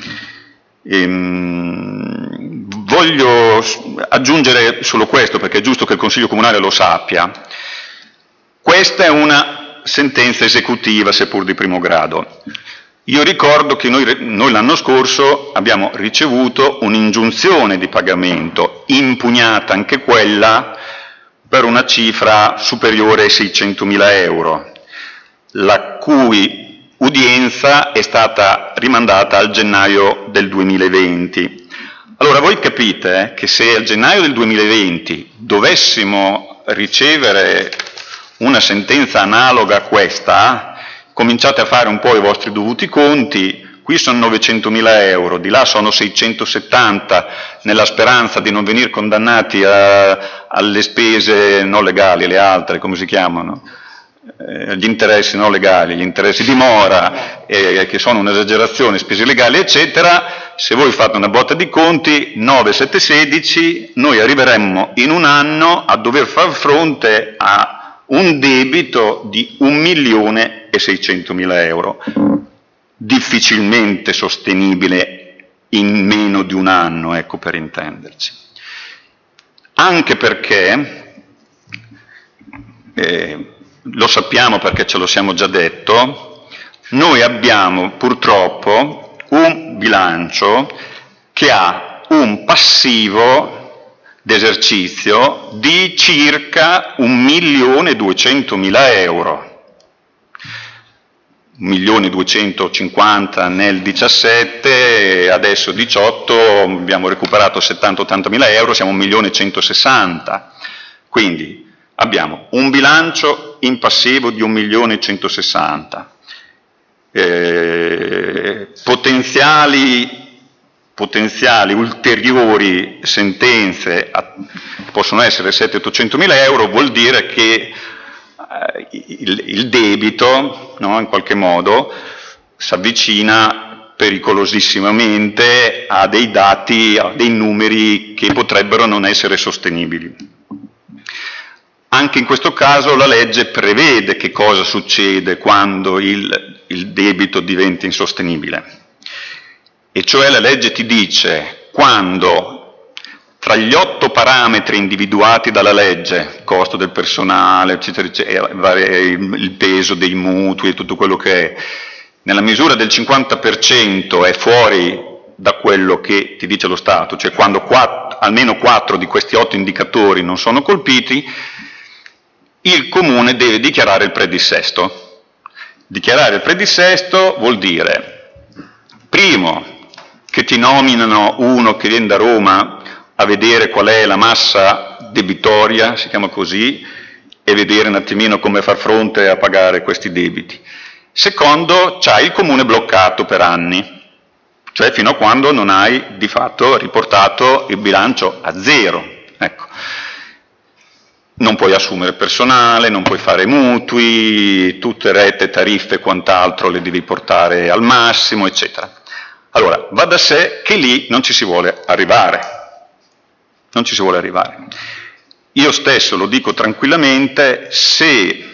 Ehm, voglio aggiungere solo questo, perché è giusto che il Consiglio Comunale lo sappia. Questa è una sentenza esecutiva, seppur di primo grado. Io ricordo che noi, noi l'anno scorso abbiamo ricevuto un'ingiunzione di pagamento, impugnata anche quella, per una cifra superiore ai seicentomila euro, la cui udienza è stata rimandata al gennaio del duemilaventi. Allora voi capite eh, che se al gennaio del duemilaventi dovessimo ricevere una sentenza analoga a questa, cominciate a fare un po' i vostri dovuti conti, qui sono novecentomila euro, di là sono seicentosettanta, nella speranza di non venire condannati a, alle spese non legali, le altre, come si chiamano? Eh, gli interessi non legali, gli interessi di mora, eh, che sono un'esagerazione, spese legali, eccetera. Se voi fate una botta di conti, nove, sette, sedici, noi arriveremmo in un anno a dover far fronte a un debito di un milione e seicentomila euro, difficilmente sostenibile in meno di un anno, ecco, per intenderci. Anche perché, eh, lo sappiamo perché ce lo siamo già detto, noi abbiamo purtroppo un bilancio che ha un passivo d'esercizio di circa un milione e duecentomila euro, un milione e duecentocinquanta nel diciassette, adesso diciotto, abbiamo recuperato settanta ottantamila euro, siamo un milione e centosessanta, quindi abbiamo un bilancio in passivo di un milione e centosessanta, eh, potenziali potenziali ulteriori sentenze a, possono essere settecento ottocentomila euro, vuol dire che eh, il, il debito, no, in qualche modo si avvicina pericolosissimamente a dei dati, a dei numeri che potrebbero non essere sostenibili. Anche in questo caso la legge prevede che cosa succede quando il, il debito diventa insostenibile. E cioè la legge ti dice quando tra gli otto parametri individuati dalla legge, costo del personale, eccetera, eccetera, il peso dei mutui e tutto quello che è, nella misura del cinquanta per cento è fuori da quello che ti dice lo Stato, cioè quando quattro, almeno quattro di questi otto indicatori non sono colpiti, il Comune deve dichiarare il predissesto. Dichiarare il predissesto vuol dire, primo, che ti nominano uno che viene da Roma a vedere qual è la massa debitoria, si chiama così, e vedere un attimino come far fronte a pagare questi debiti. Secondo, c'hai il comune bloccato per anni, cioè fino a quando non hai di fatto riportato il bilancio a zero. Ecco. Non puoi assumere personale, non puoi fare mutui, tutte rette, tariffe e quant'altro le devi portare al massimo, eccetera. Allora, va da sé che lì non ci si vuole arrivare, non ci si vuole arrivare. Io stesso lo dico tranquillamente, se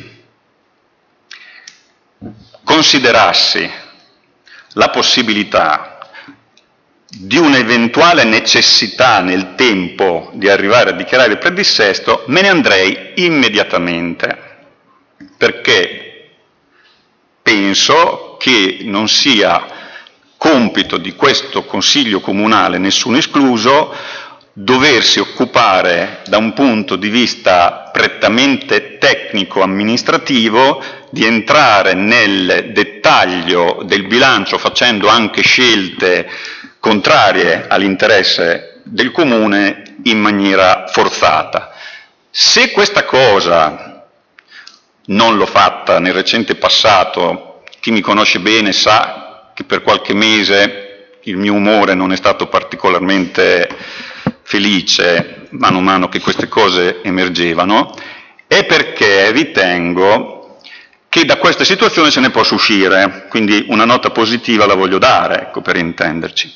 considerassi la possibilità di un'eventuale necessità nel tempo di arrivare a dichiarare il predissesto, me ne andrei immediatamente, perché penso che non sia compito di questo Consiglio Comunale, nessuno escluso, doversi occupare da un punto di vista prettamente tecnico-amministrativo di entrare nel dettaglio del bilancio facendo anche scelte contrarie all'interesse del Comune in maniera forzata. Se questa cosa non l'ho fatta nel recente passato, chi mi conosce bene sa che per qualche mese il mio umore non è stato particolarmente felice mano a mano che queste cose emergevano, è perché ritengo che da questa situazione se ne possa uscire, quindi una nota positiva la voglio dare, ecco, per intenderci.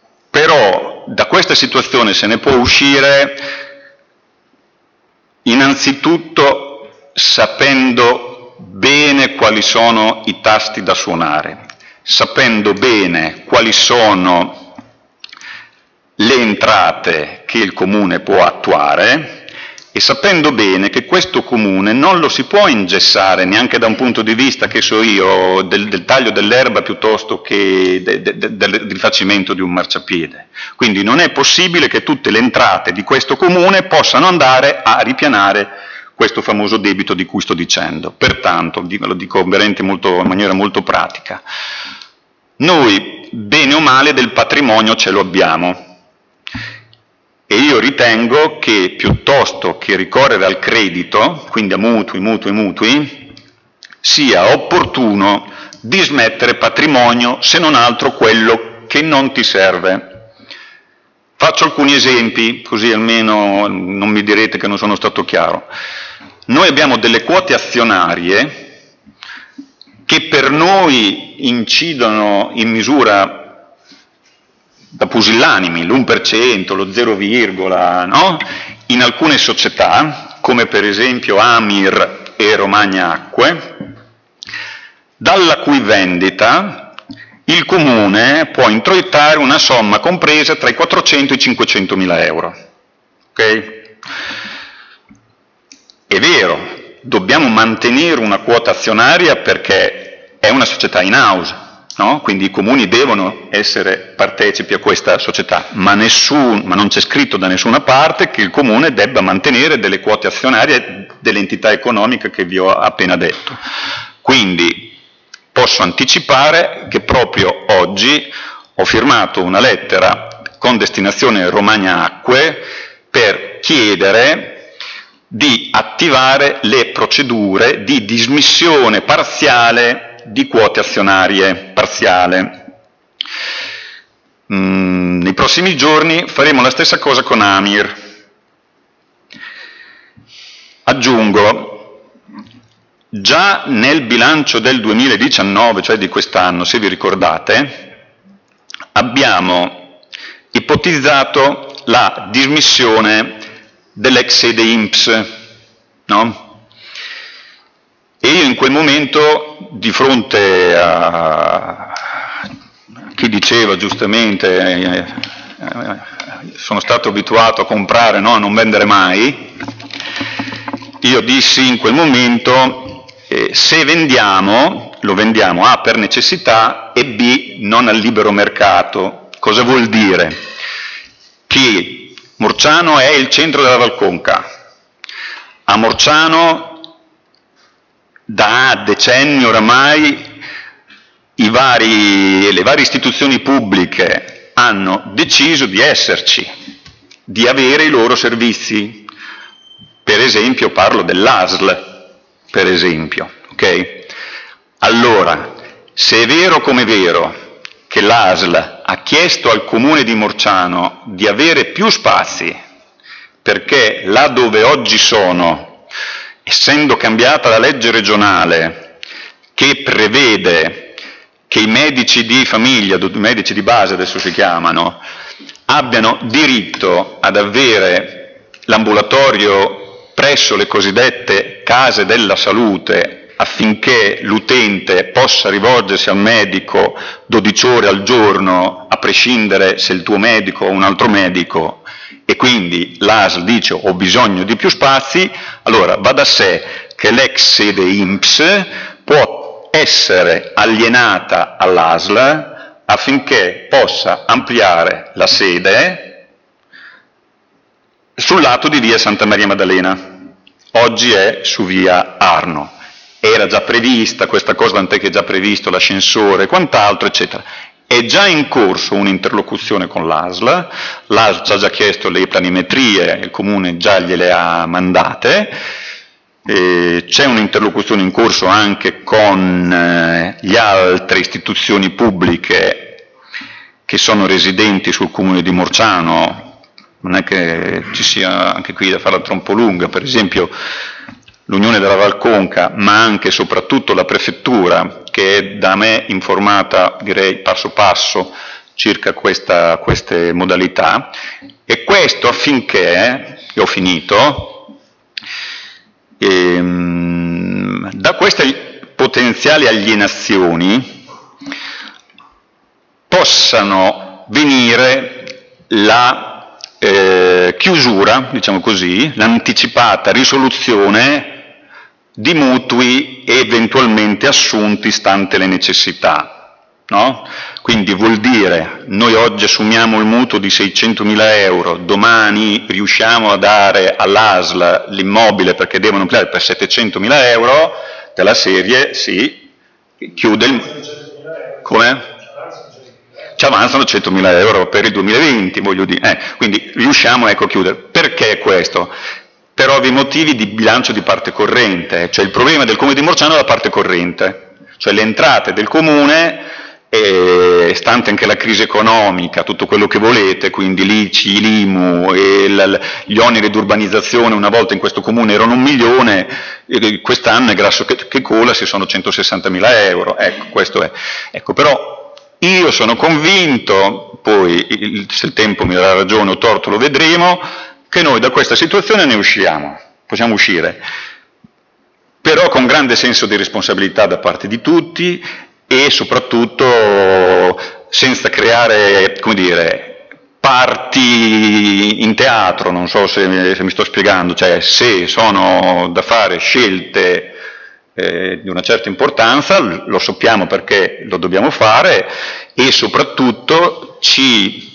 Però da questa situazione se ne può uscire innanzitutto innanzitutto sapendo bene quali sono i tasti da suonare, sapendo bene quali sono le entrate che il Comune può attuare e sapendo bene che questo Comune non lo si può ingessare neanche da un punto di vista, che so io, del, del taglio dell'erba piuttosto che de, de, de, del rifacimento di un marciapiede. Quindi non è possibile che tutte le entrate di questo Comune possano andare a ripianare questo famoso debito di cui sto dicendo. Pertanto, lo dico veramente molto, in maniera molto pratica, noi bene o male del patrimonio ce lo abbiamo. E io ritengo che piuttosto che ricorrere al credito, quindi a mutui, mutui, mutui, sia opportuno dismettere patrimonio, se non altro quello che non ti serve. Faccio alcuni esempi, così almeno non mi direte che non sono stato chiaro. Noi abbiamo delle quote azionarie che per noi incidono in misura da pusillanimi, l'uno per cento, lo zero, no? In alcune società, come per esempio Amir e Romagna Acque, dalla cui vendita il Comune può introitare una somma compresa tra i quattrocento e i cinquecento mila euro. Okay? È vero, dobbiamo mantenere una quota azionaria perché è una società in house, no? Quindi i comuni devono essere partecipi a questa società, ma, nessun, ma non c'è scritto da nessuna parte che il Comune debba mantenere delle quote azionarie dell'entità economica che vi ho appena detto. Quindi posso anticipare che proprio oggi ho firmato una lettera con destinazione Romagna Acque per chiedere di attivare le procedure di dismissione parziale di quote azionarie parziale. Mm, nei prossimi giorni faremo la stessa cosa con Amir. Aggiungo, già nel bilancio del duemiladiciannove, cioè di quest'anno, se vi ricordate, abbiamo ipotizzato la dismissione dell'ex sede I N P S, no? E io in quel momento, di fronte a chi diceva giustamente eh, eh, sono stato abituato a comprare, no? A non vendere mai, io dissi in quel momento eh, se vendiamo, lo vendiamo A per necessità e B non al libero mercato. Cosa vuol dire? Che Morciano è il centro della Valconca. A Morciano da decenni oramai i vari, le varie istituzioni pubbliche hanno deciso di esserci, di avere i loro servizi. Per esempio parlo dell'A S L, per esempio. Okay? Allora, se è vero come è vero che l'A S L ha chiesto al Comune di Morciano di avere più spazi, perché là dove oggi sono, essendo cambiata la legge regionale che prevede che i medici di famiglia, i medici di base adesso si chiamano, abbiano diritto ad avere l'ambulatorio presso le cosiddette case della salute, affinché l'utente possa rivolgersi al medico dodici ore al giorno, a prescindere se il tuo medico o un altro medico, e quindi l'A S L dice ho bisogno di più spazi, allora va da sé che l'ex sede I N P S può essere alienata all'A S L affinché possa ampliare la sede sul lato di via Santa Maria Maddalena, oggi è su via Arno. Era già prevista questa cosa, tant'è che è già previsto l'ascensore e quant'altro, eccetera. È già in corso un'interlocuzione con l'A S L, l'A S L ci ha già chiesto le planimetrie, il Comune già gliele ha mandate, eh, c'è un'interlocuzione in corso anche con eh, le altre istituzioni pubbliche che sono residenti sul Comune di Morciano, non è che ci sia anche qui da farla troppo lunga, per esempio l'Unione della Valconca, ma anche e soprattutto la Prefettura, che è da me informata, direi passo passo, circa questa, queste modalità, e questo affinché, e ho finito, queste potenziali alienazioni possano venire la eh, chiusura, diciamo così, l'anticipata risoluzione di mutui eventualmente assunti stante le necessità, no? Quindi vuol dire, noi oggi assumiamo il mutuo di seicentomila euro, domani riusciamo a dare all'A S L l'immobile perché devono ampliare per settecentomila euro, della serie sì, chiude il... Come? Ci avanzano centomila euro per il duemilaventi, voglio dire, eh, quindi riusciamo ecco, a chiudere. Perché questo? Per ovvi motivi di bilancio di parte corrente, cioè il problema del Comune di Morciano è la parte corrente, cioè le entrate del Comune, eh, stante anche la crisi economica, tutto quello che volete, quindi l'I C I, l'I M U e l- gli oneri di urbanizzazione una volta in questo Comune erano un milione, e quest'anno è grasso che, che cola, si sono centosessantamila euro, ecco questo è. Ecco, però io sono convinto, poi il, se il tempo mi darà ragione o torto lo vedremo, che noi da questa situazione ne usciamo, possiamo uscire, però con grande senso di responsabilità da parte di tutti e soprattutto senza creare, come dire, parti in teatro, non so se, se mi sto spiegando, cioè se sono da fare scelte eh, di una certa importanza, lo sappiamo perché lo dobbiamo fare e soprattutto ci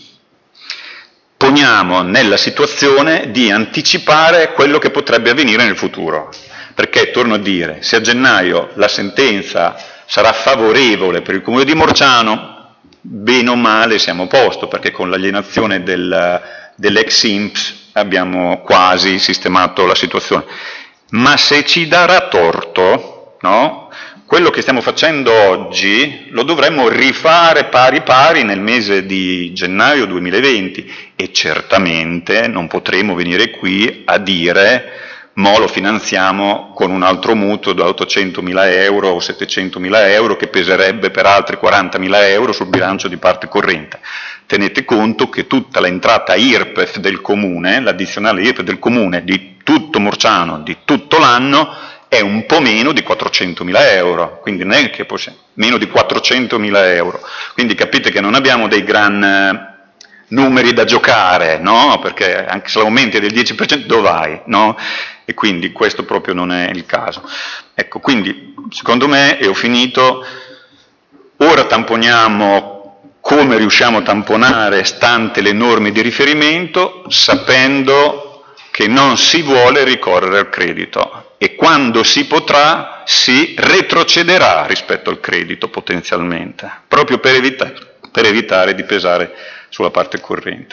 poniamo nella situazione di anticipare quello che potrebbe avvenire nel futuro, perché, torno a dire, se a gennaio la sentenza sarà favorevole per il Comune di Morciano, bene o male siamo a posto, perché con l'alienazione del, dell'ex I N P S abbiamo quasi sistemato la situazione. Ma se ci darà torto, no? Quello che stiamo facendo oggi lo dovremmo rifare pari pari nel mese di gennaio duemilaventi e certamente non potremo venire qui a dire mo lo finanziamo con un altro mutuo da ottocentomila euro o settecentomila euro che peserebbe per altri quarantamila euro sul bilancio di parte corrente. Tenete conto che tutta l'entrata I R P E F del Comune, l'addizionale I R P E F del Comune di tutto Morciano, di tutto l'anno, è un po' meno di quattrocentomila euro, quindi non è che possiamo, meno di quattrocentomila euro, quindi capite che non abbiamo dei gran eh, numeri da giocare, no? Perché anche se l'aumenti del dieci per cento dove vai, no? E quindi questo proprio non è il caso. Ecco, quindi secondo me, e ho finito, ora tamponiamo come riusciamo a tamponare stante le norme di riferimento, sapendo che non si vuole ricorrere al credito. E quando si potrà si retrocederà rispetto al credito potenzialmente, proprio per evitare, per evitare di pesare sulla parte corrente.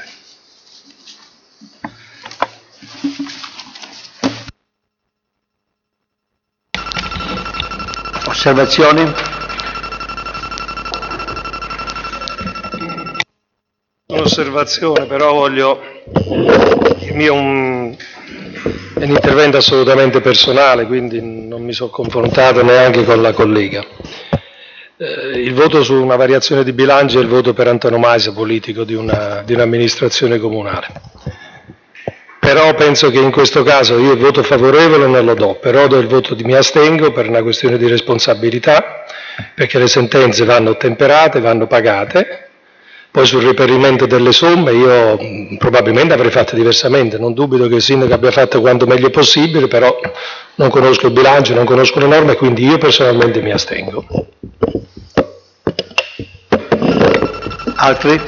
Osservazioni? Un'osservazione, però voglio, il mio è un, è un intervento assolutamente personale, quindi non mi sono confrontato neanche con la collega. Eh, il voto su una variazione di bilancio è il voto per antonomasia politico di, una, di un'amministrazione comunale. Però penso che in questo caso io il voto favorevole non lo do, però do il voto di mi astengo per una questione di responsabilità, perché le sentenze vanno ottemperate, vanno pagate. Poi sul reperimento delle somme io mh, probabilmente avrei fatto diversamente, non dubito che il sindaco abbia fatto quanto meglio possibile, però non conosco il bilancio, non conosco le norme, quindi io personalmente mi astengo. Altri?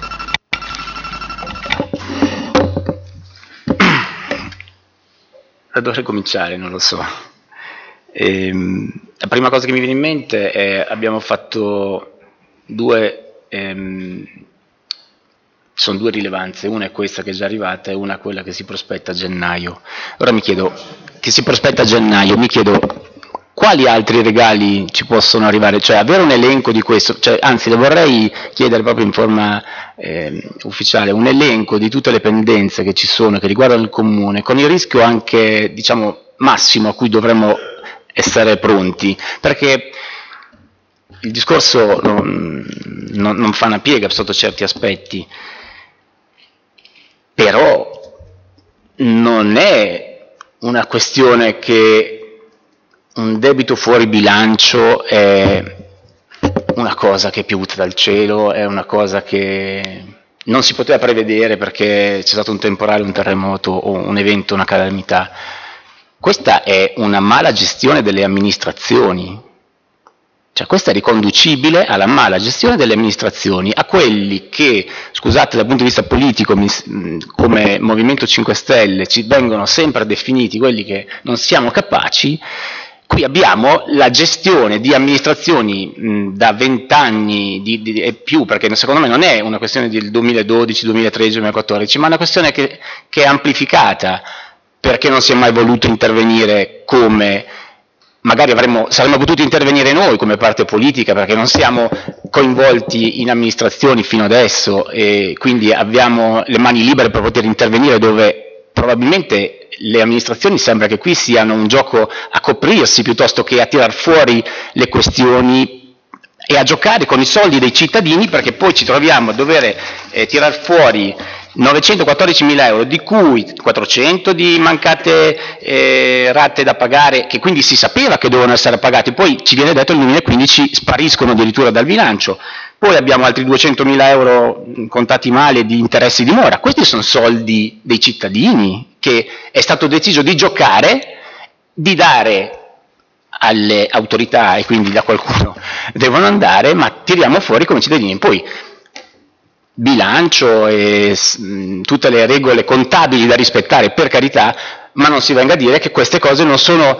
Da dove cominciare? Non lo so. Ehm, la prima cosa che mi viene in mente è abbiamo fatto due... Ehm, sono due rilevanze, una è questa che è già arrivata e una è quella che si prospetta a gennaio. Ora mi chiedo, che si prospetta a gennaio, mi chiedo quali altri regali ci possono arrivare, cioè avere un elenco di questo, cioè, anzi le vorrei chiedere proprio in forma eh, ufficiale, un elenco di tutte le pendenze che ci sono, che riguardano il Comune, con il rischio anche, diciamo, massimo a cui dovremmo essere pronti, perché il discorso non, non, non fa una piega sotto certi aspetti, però non è una questione che un debito fuori bilancio è una cosa che è piovuta dal cielo, è una cosa che non si poteva prevedere perché c'è stato un temporale, un terremoto o un evento, una calamità. Questa è una mala gestione delle amministrazioni, cioè questa è riconducibile alla mala gestione delle amministrazioni, a quelli che, scusate dal punto di vista politico, come Movimento cinque Stelle ci vengono sempre definiti quelli che non siamo capaci. Qui abbiamo la gestione di amministrazioni mh, da vent'anni e più, perché secondo me non è una questione del duemiladodici, duemilatredici, duemilaquattordici, ma è una questione che, che è amplificata, perché non si è mai voluto intervenire come, magari avremmo, saremmo potuti intervenire noi come parte politica, perché non siamo coinvolti in amministrazioni fino adesso e quindi abbiamo le mani libere per poter intervenire dove probabilmente le amministrazioni sembra che qui siano un gioco a coprirsi piuttosto che a tirar fuori le questioni e a giocare con i soldi dei cittadini, perché poi ci troviamo a dover eh, tirar fuori novecentoquattordicimila euro, di cui quattrocento di mancate eh, rate da pagare, che quindi si sapeva che dovevano essere pagati, poi ci viene detto che nel duemilaquindici spariscono addirittura dal bilancio. Poi abbiamo altri duecentomila euro contati male di interessi di mora. Questi sono soldi dei cittadini che è stato deciso di giocare, di dare alle autorità e quindi da qualcuno devono andare, ma tiriamo fuori come cittadini. Poi bilancio e mh, tutte le regole contabili da rispettare, per carità, ma non si venga a dire che queste cose non sono,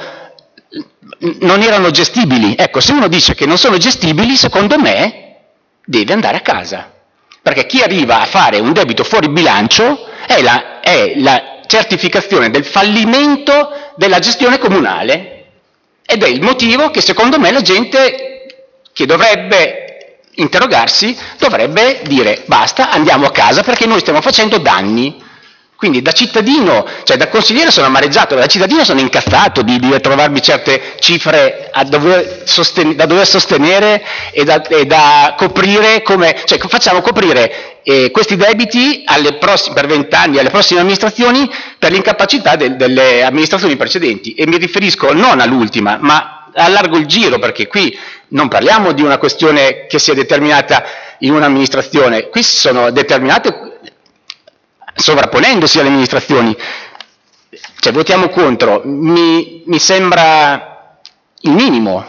non erano gestibili. Ecco, se uno dice che non sono gestibili, secondo me deve andare a casa, perché chi arriva a fare un debito fuori bilancio è la, è la certificazione del fallimento della gestione comunale, ed è il motivo che secondo me la gente che dovrebbe interrogarsi dovrebbe dire basta, andiamo a casa perché noi stiamo facendo danni. Quindi da cittadino, cioè da consigliere sono amareggiato, da cittadino sono incazzato di, di trovarmi certe cifre a dover sosten- da dover sostenere e da, e da coprire, come, cioè facciamo coprire eh, questi debiti alle prossime, per vent'anni alle prossime amministrazioni per l'incapacità de- delle amministrazioni precedenti, e mi riferisco non all'ultima, ma allargo il giro, perché qui non parliamo di una questione che si è determinata in un'amministrazione, qui si sono determinate sovrapponendosi alle amministrazioni, cioè votiamo contro, mi, mi sembra il minimo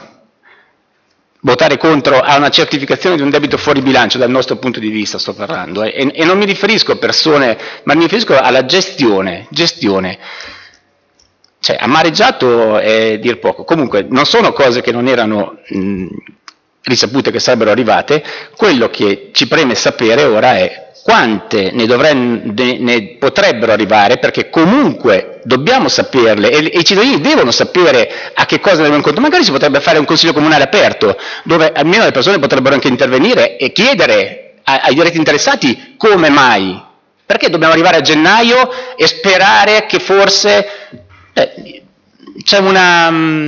votare contro a una certificazione di un debito fuori bilancio, dal nostro punto di vista sto parlando, eh, e, e non mi riferisco a persone, ma mi riferisco alla gestione, gestione. Cioè amareggiato è dir poco. Comunque non sono cose che non erano mh, risapute che sarebbero arrivate, quello che ci preme sapere ora è quante ne, dovrebbe, ne, ne potrebbero arrivare, perché comunque dobbiamo saperle e, e i cittadini devono sapere a che cosa devono incontro. Magari si potrebbe fare un consiglio comunale aperto, dove almeno le persone potrebbero anche intervenire e chiedere a, ai diretti interessati come mai, perché dobbiamo arrivare a gennaio e sperare che forse eh, c'è una,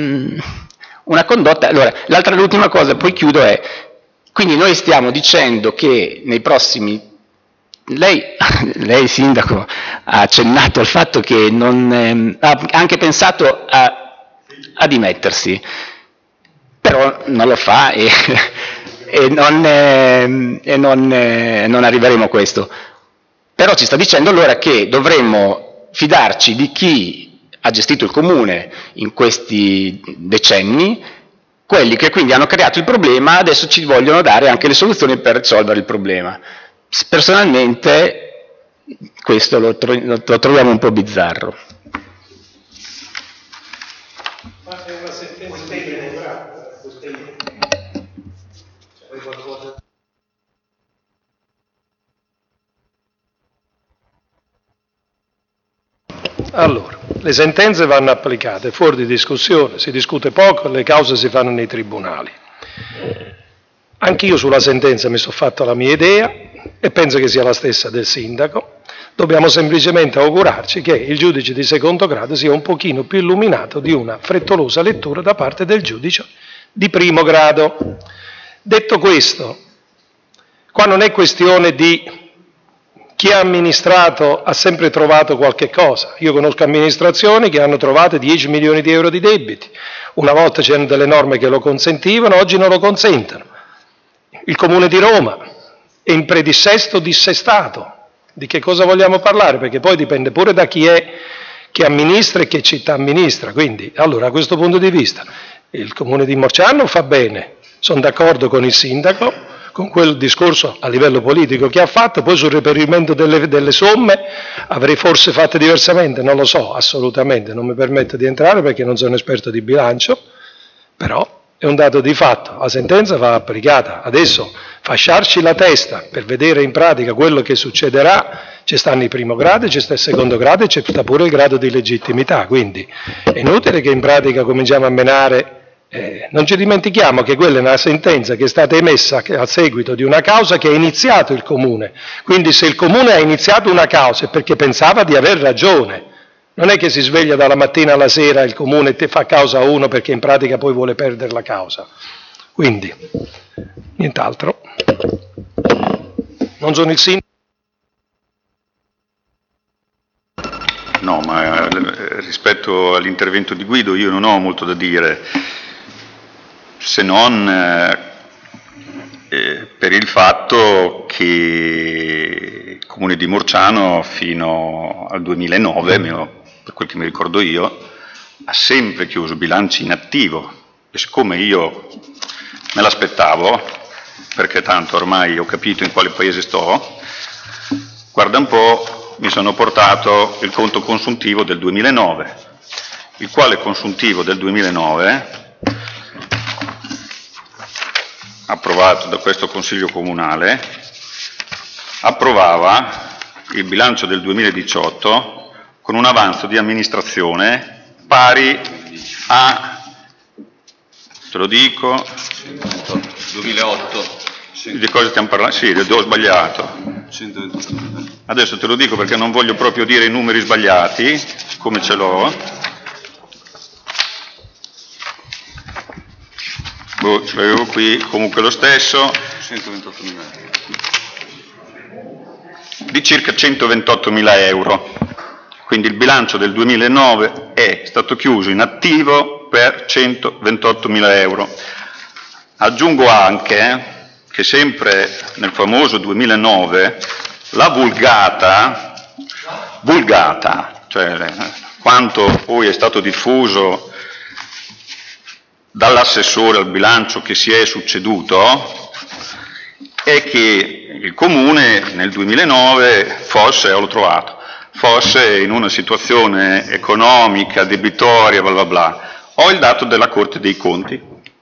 una condotta. Allora, l'altra, l'ultima cosa, poi chiudo, è, quindi noi stiamo dicendo che nei prossimi Lei, lei sindaco ha accennato al fatto che non, ehm, ha anche pensato a, a dimettersi, però non lo fa e, e, non, ehm, e non, eh, non arriveremo a questo. Però ci sta dicendo allora che dovremmo fidarci di chi ha gestito il comune in questi decenni, quelli che quindi hanno creato il problema adesso ci vogliono dare anche le soluzioni per risolvere il problema. Personalmente questo lo, tro- lo troviamo un po' bizzarro. Ma è una sentenza democratica. Allora, le sentenze vanno applicate, fuori di discussione, si discute poco, le cause si fanno nei tribunali. Anch'io sulla sentenza mi sono fatto la mia idea e penso che sia la stessa del sindaco. Dobbiamo semplicemente augurarci che il giudice di secondo grado sia un pochino più illuminato di una frettolosa lettura da parte del giudice di primo grado. Detto questo, qua non è questione di Chi ha amministrato ha sempre trovato qualche cosa. Io conosco amministrazioni che hanno trovato dieci milioni di euro di debiti. Una volta c'erano delle norme che lo consentivano, oggi non lo consentono. Il Comune di Roma è in predissesto dissestato. Di che cosa vogliamo parlare? Perché poi dipende pure da chi è che amministra e che città amministra. Quindi, allora, a questo punto di vista, il Comune di Morciano fa bene. Sono d'accordo con il sindaco, con quel discorso a livello politico che ha fatto, poi sul reperimento delle, delle somme avrei forse fatto diversamente, non lo so, assolutamente, non mi permetto di entrare perché non sono esperto di bilancio, però è un dato di fatto, la sentenza va applicata. Adesso fasciarci la testa per vedere in pratica quello che succederà, ci stanno il primo grado, ci sta il secondo grado e c'è pure il grado di legittimità, quindi è inutile che in pratica cominciamo a menare. Eh, non ci dimentichiamo che quella è una sentenza che è stata emessa a seguito di una causa che ha iniziato il Comune, quindi se il Comune ha iniziato una causa è perché pensava di aver ragione, non è che si sveglia dalla mattina alla sera il Comune e te fa causa a uno perché in pratica poi vuole perdere la causa. Quindi, nient'altro. Non sono il sindaco. No, ma rispetto all'intervento di Guido io non ho molto da dire, se non eh, per il fatto che il Comune di Morciano fino al duemilanove, almeno per quel che mi ricordo io, ha sempre chiuso bilanci in attivo e siccome io me l'aspettavo, perché tanto ormai ho capito in quale paese sto, guarda un po', mi sono portato il conto consuntivo del duemilanove, il quale consuntivo del duemilanove approvato da questo Consiglio Comunale, approvava il bilancio del duemiladiciotto con un avanzo di amministrazione pari a, te lo dico, duemilaotto. Di cosa stiamo parlando? Sì, ho sbagliato. Adesso te lo dico perché non voglio proprio dire i numeri sbagliati, come ce l'ho. Boh, ce l'avevo qui, comunque lo stesso, centoventottomila di circa centoventottomila euro. Quindi il bilancio del duemilanove è stato chiuso in attivo per centoventottomila euro. Aggiungo anche che sempre nel famoso duemilanove la vulgata, vulgata, cioè quanto poi è stato diffuso dall'assessore al bilancio che si è succeduto, è che il Comune nel duemilanove fosse, l'ho trovato, fosse in una situazione economica, debitoria, bla bla bla. Ho il dato della Corte dei Conti,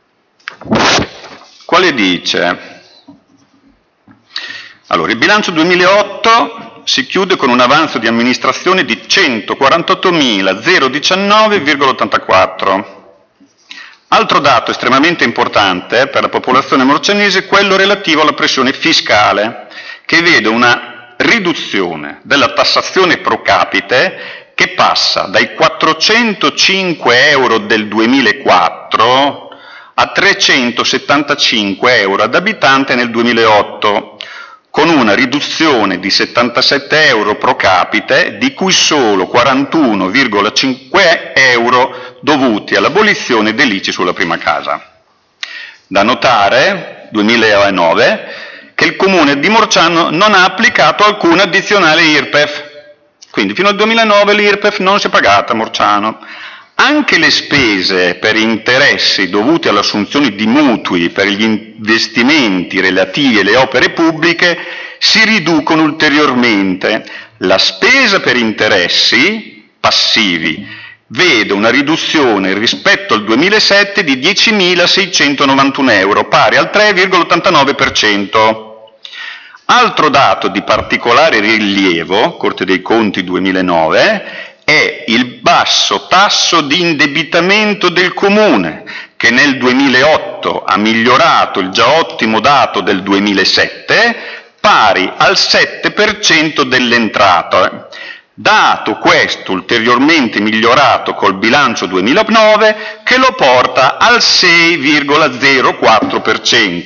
quale dice, allora il bilancio duemilaotto si chiude con un avanzo di amministrazione di centoquarantottomila diciannove virgola ottantaquattro. Altro dato estremamente importante per la popolazione morcianese è quello relativo alla pressione fiscale, che vede una riduzione della tassazione pro capite che passa dai quattrocentocinque euro del duemilaquattro a trecentosettantacinque euro ad abitante nel duemilaotto, con una riduzione di settantasette euro pro capite, di cui solo quarantuno virgola cinque euro dovuti all'abolizione dell'I C I sulla prima casa. Da notare, duemilanove, che il Comune di Morciano non ha applicato alcuna addizionale I R P E F, quindi fino al duemilanove l'I R P E F non si è pagata a Morciano. Anche le spese per interessi dovuti all'assunzione di mutui per gli investimenti relativi alle opere pubbliche si riducono ulteriormente. La spesa per interessi passivi vede una riduzione rispetto al duemilasette di diecimilaseicentonovantuno euro, pari al tre virgola ottantanove per cento. Altro dato di particolare rilievo, Corte dei Conti duemilanove, è il basso tasso di indebitamento del Comune, che nel duemilaotto ha migliorato il già ottimo dato del duemilasette, pari al sette per cento delle entrate. Dato questo ulteriormente migliorato col bilancio duemilanove, che lo porta al sei virgola zero quattro per cento.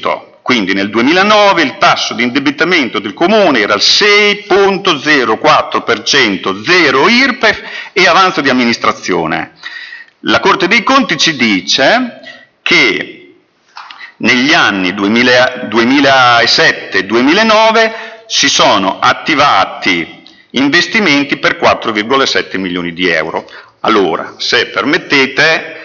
Quindi nel duemilanove il tasso di indebitamento del Comune era il sei virgola zero quattro per cento, zero I R P E F e avanzo di amministrazione. La Corte dei Conti ci dice che negli anni duemilasette duemilanove si sono attivati investimenti per quattro virgola sette milioni di euro. Allora, se permettete,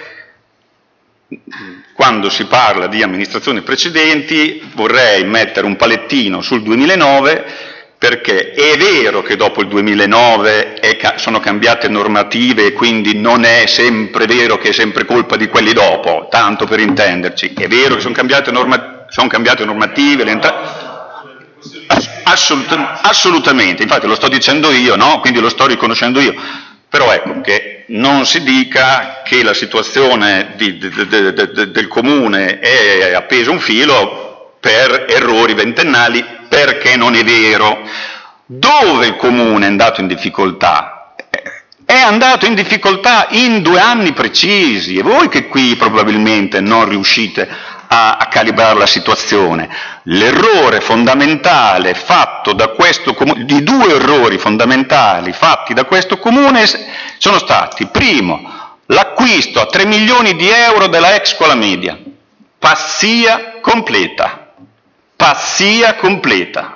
quando si parla di amministrazioni precedenti vorrei mettere un palettino sul duemilanove, perché è vero che dopo il duemilanove è ca- sono cambiate normative e quindi non è sempre vero che è sempre colpa di quelli dopo, tanto per intenderci, è vero che sono cambiate, norma- sono cambiate normative, le entrate... Assolut- assolutamente, infatti lo sto dicendo io, no? Quindi lo sto riconoscendo io, però ecco che non si dica che la situazione di, de, de, de, de, del Comune è appesa a un filo per errori ventennali, perché non è vero. Dove il Comune è andato in difficoltà? È andato in difficoltà in due anni precisi, e voi che qui probabilmente non riuscite a, a calibrare la situazione. L'errore fondamentale fatto da questo Comune, di due errori fondamentali fatti da questo Comune sono stati: primo, l'acquisto a tre milioni di euro della ex scuola media, pazzia completa, pazzia completa,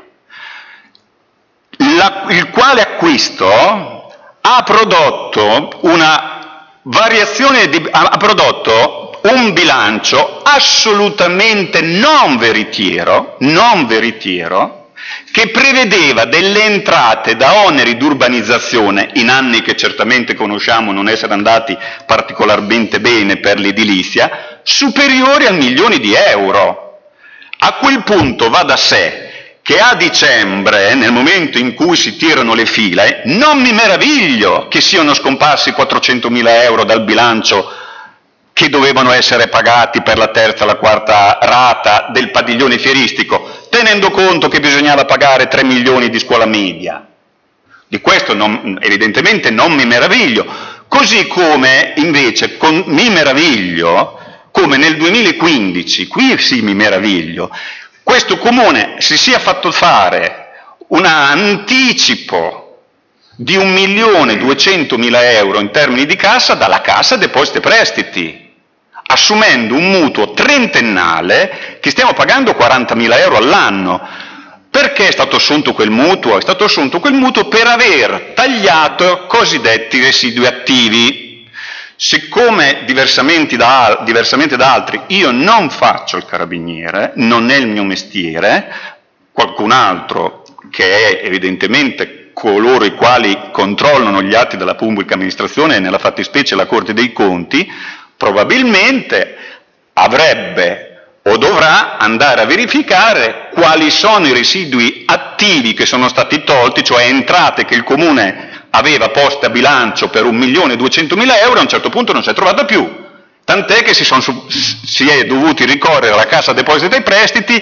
La, il quale acquisto ha prodotto una variazione, di, ha prodotto un bilancio assolutamente non veritiero, non veritiero, che prevedeva delle entrate da oneri d'urbanizzazione in anni che certamente conosciamo non essere andati particolarmente bene per l'edilizia, superiori al milione di euro. A quel punto va da sé che a dicembre, nel momento in cui si tirano le file, non mi meraviglio che siano scomparsi quattrocentomila euro dal bilancio che dovevano essere pagati per la terza e la quarta rata del padiglione fieristico, tenendo conto che bisognava pagare tre milioni di scuola media. Di questo non, evidentemente non mi meraviglio, così come invece con, mi meraviglio come nel duemilaquindici, qui sì mi meraviglio, questo Comune si sia fatto fare un anticipo di un milione duecentomila euro in termini di cassa dalla Cassa Depositi e Prestiti, assumendo un mutuo trentennale che stiamo pagando quarantamila euro all'anno. Perché è stato assunto quel mutuo? È stato assunto quel mutuo per aver tagliato cosiddetti residui attivi. Siccome diversamente da, diversamente da altri io non faccio il carabiniere, non è il mio mestiere, qualcun altro che è evidentemente coloro i quali controllano gli atti della pubblica amministrazione, e nella fattispecie la Corte dei Conti, probabilmente avrebbe o dovrà andare a verificare quali sono i residui attivi che sono stati tolti, cioè entrate che il Comune aveva poste a bilancio per un milione duecentomila euro, a un certo punto non si è trovata più, tant'è che si, son, si è dovuti ricorrere alla Cassa Depositi e Prestiti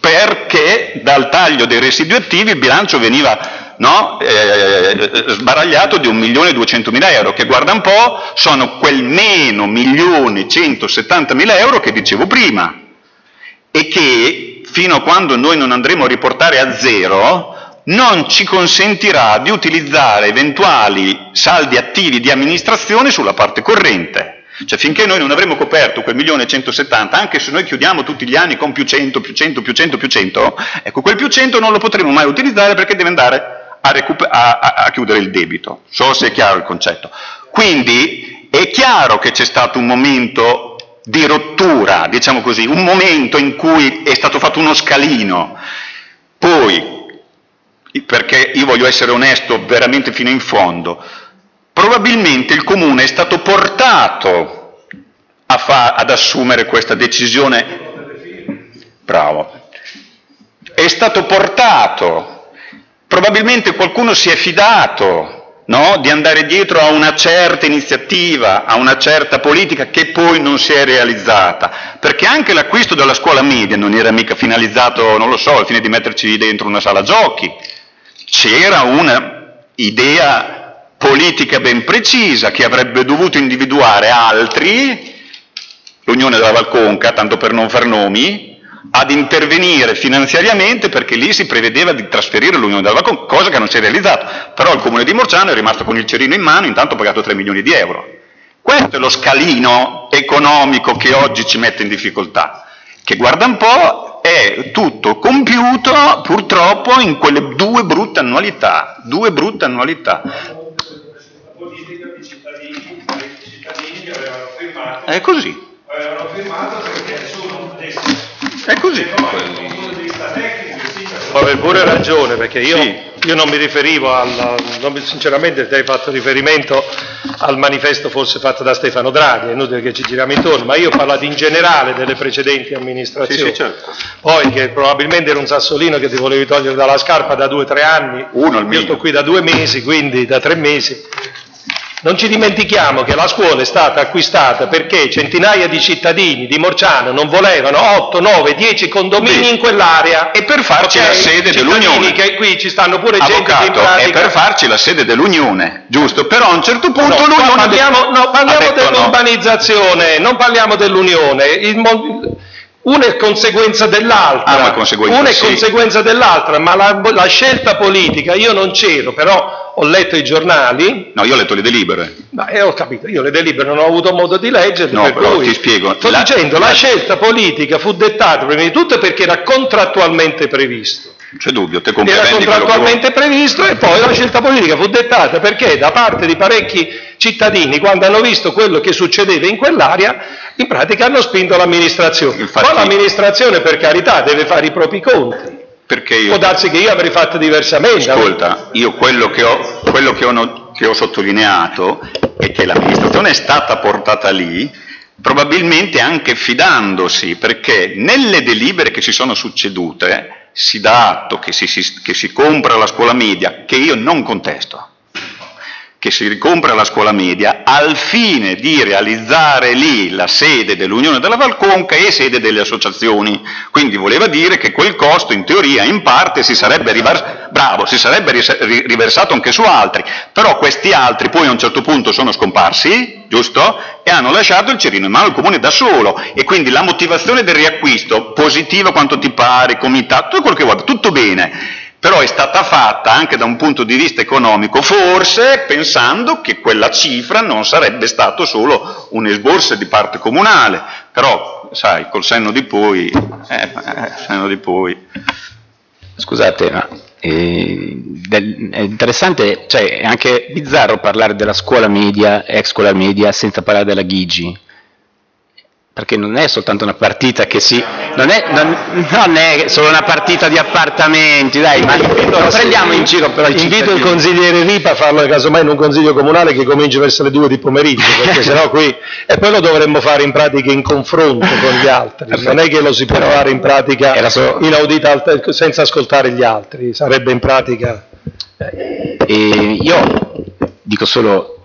perché dal taglio dei residui attivi il bilancio veniva no, eh, sbaragliato di un milione duecentomila euro, che guarda un po' sono quel meno milione centosettantamila euro che dicevo prima, e che fino a quando noi non andremo a riportare a zero non ci consentirà di utilizzare eventuali saldi attivi di amministrazione sulla parte corrente. Cioè finché noi non avremo coperto quel milione centosettanta, anche se noi chiudiamo tutti gli anni con più cento, più cento, più cento, più cento, ecco quel più cento non lo potremo mai utilizzare perché deve andare a, recuper- a, a, a chiudere il debito. So se è chiaro il concetto. Quindi è chiaro che c'è stato un momento di rottura, diciamo così, un momento in cui è stato fatto uno scalino. Poi, perché io voglio essere onesto veramente fino in fondo, probabilmente il Comune è stato portato a fa- ad assumere questa decisione, bravo, è stato portato, probabilmente qualcuno si è fidato, no, di andare dietro a una certa iniziativa, a una certa politica che poi non si è realizzata, perché anche l'acquisto della scuola media non era mica finalizzato, non lo so, al fine di metterci dentro una sala giochi, c'era una idea politica ben precisa che avrebbe dovuto individuare altri, l'Unione della Valconca, tanto per non far nomi, ad intervenire finanziariamente perché lì si prevedeva di trasferire l'Unione della Valcon, cosa che non si è realizzata, però il Comune di Morciano è rimasto con il cerino in mano, intanto ha pagato tre milioni di euro. Questo è lo scalino economico che oggi ci mette in difficoltà, che guarda un po' è tutto compiuto purtroppo in quelle due brutte annualità, due brutte annualità. È così. Avevano firmato perché sono È così. Avevi pure ragione, perché io, Sì. io non mi riferivo al, non, sinceramente ti hai fatto riferimento al manifesto forse fatto da Stefano Draghi, è inutile che ci giriamo intorno, ma io ho parlato in generale delle precedenti amministrazioni. Sì, sì, certo. Poi che probabilmente era un sassolino che ti volevi togliere dalla scarpa da due o tre anni, Uno almeno. io sto qui da due mesi, quindi da tre mesi. Non ci dimentichiamo che la scuola è stata acquistata perché centinaia di cittadini di Morciano non volevano otto, nove, dieci condomini in quell'area. E per farci Ok? la sede Cittadini dell'Unione. che qui ci stanno pure gente che in Avvocato, è pratica... per farci la sede dell'Unione, giusto? Però a un certo punto No, l'Unione... qua parliamo, no, ha parliamo detto no. dell'urbanizzazione, non parliamo dell'Unione. Il mo- Una è conseguenza dell'altra, Ah, una conseguenza, una è sì. conseguenza dell'altra, ma la, la scelta politica, io non c'ero, però ho letto i giornali. No, io ho letto le delibere. Ma eh, ho capito, io le delibere non ho avuto modo di leggerle, No, per però cui ti spiego. sto La- dicendo, la la- scelta politica fu dettata prima di tutto perché era contrattualmente previsto. C'è dubbio, te Era comprendi quello che contrattualmente previsto e poi la scelta politica fu dettata perché da parte di parecchi cittadini, quando hanno visto quello che succedeva in quell'area, in pratica hanno spinto l'amministrazione. Infatti- Poi l'amministrazione, per carità, deve fare i propri conti. Perché io... Può darsi che io avrei fatto diversamente. Ascolta, io quello che ho, quello che ho, no- che ho sottolineato è che l'amministrazione è stata portata lì probabilmente anche fidandosi, perché nelle delibere che si sono succedute si dà atto che si, si, che si compra la scuola media, che io non contesto, che si ricompra la scuola media al fine di realizzare lì la sede dell'Unione della Valconca e sede delle associazioni. Quindi voleva dire che quel costo in teoria in parte si sarebbe, rivers- bravo, si sarebbe ris- ri- riversato anche su altri, però questi altri poi a un certo punto sono scomparsi, giusto? E hanno lasciato il cerino in mano al comune da solo, e quindi la motivazione del riacquisto, positiva quanto ti pare, comitato, tutto quello che vuoi, tutto bene. Però è stata fatta anche da un punto di vista economico, forse pensando che quella cifra non sarebbe stato solo un esborso di parte comunale, però sai, col senno di poi, eh, eh, senno di poi. Scusate, ma eh, del- è interessante, cioè è anche bizzarro parlare della scuola media, ex scuola media, senza parlare della Ghigi. Perché non è soltanto una partita che si... Non è, non, non è solo una partita di appartamenti, dai, ma non prendiamo in giro però i Invito il cittadini. consigliere Ripa a farlo casomai in un consiglio comunale che cominci verso le due di pomeriggio, perché sennò qui... E poi lo dovremmo fare in pratica in confronto con gli altri, non è che lo si può fare in pratica Era so- inaudita alt- senza ascoltare gli altri, sarebbe in pratica... E io dico solo,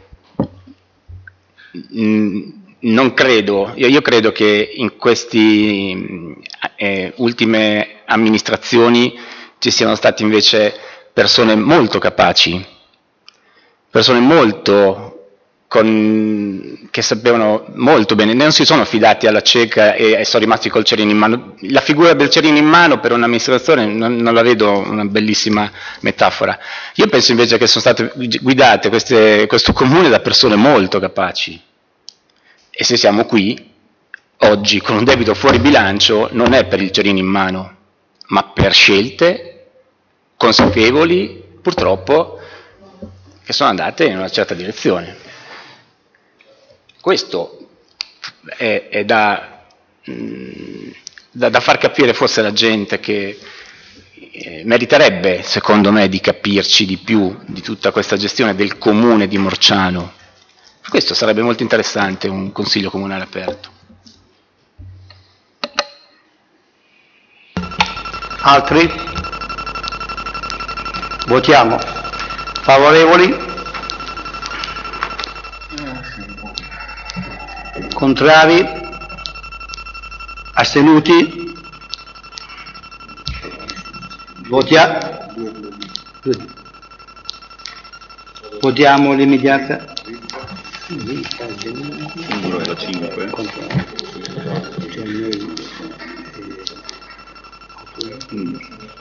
mh, non credo, io, io credo che in queste eh, ultime amministrazioni ci siano state invece persone molto capaci, persone molto con, che sapevano molto bene, non si sono affidati alla cieca e, e sono rimasti col cerino in mano. La figura del cerino in mano per un'amministrazione non, non la vedo una bellissima metafora. Io penso invece che sono state guidate queste, questo comune da persone molto capaci. E se siamo qui, oggi, con un debito fuori bilancio, non è per il cerino in mano, ma per scelte consapevoli, purtroppo, che sono andate in una certa direzione. Questo è, è da, mh, da, da far capire forse alla gente che eh, meriterebbe, secondo me, di capirci di più di tutta questa gestione del comune di Morciano. Questo sarebbe molto interessante, un consiglio comunale aperto. Altri? Votiamo. Favorevoli? Contrari? Astenuti? Votia- Votiamo l'immediata. Il numero era cinque. Mm.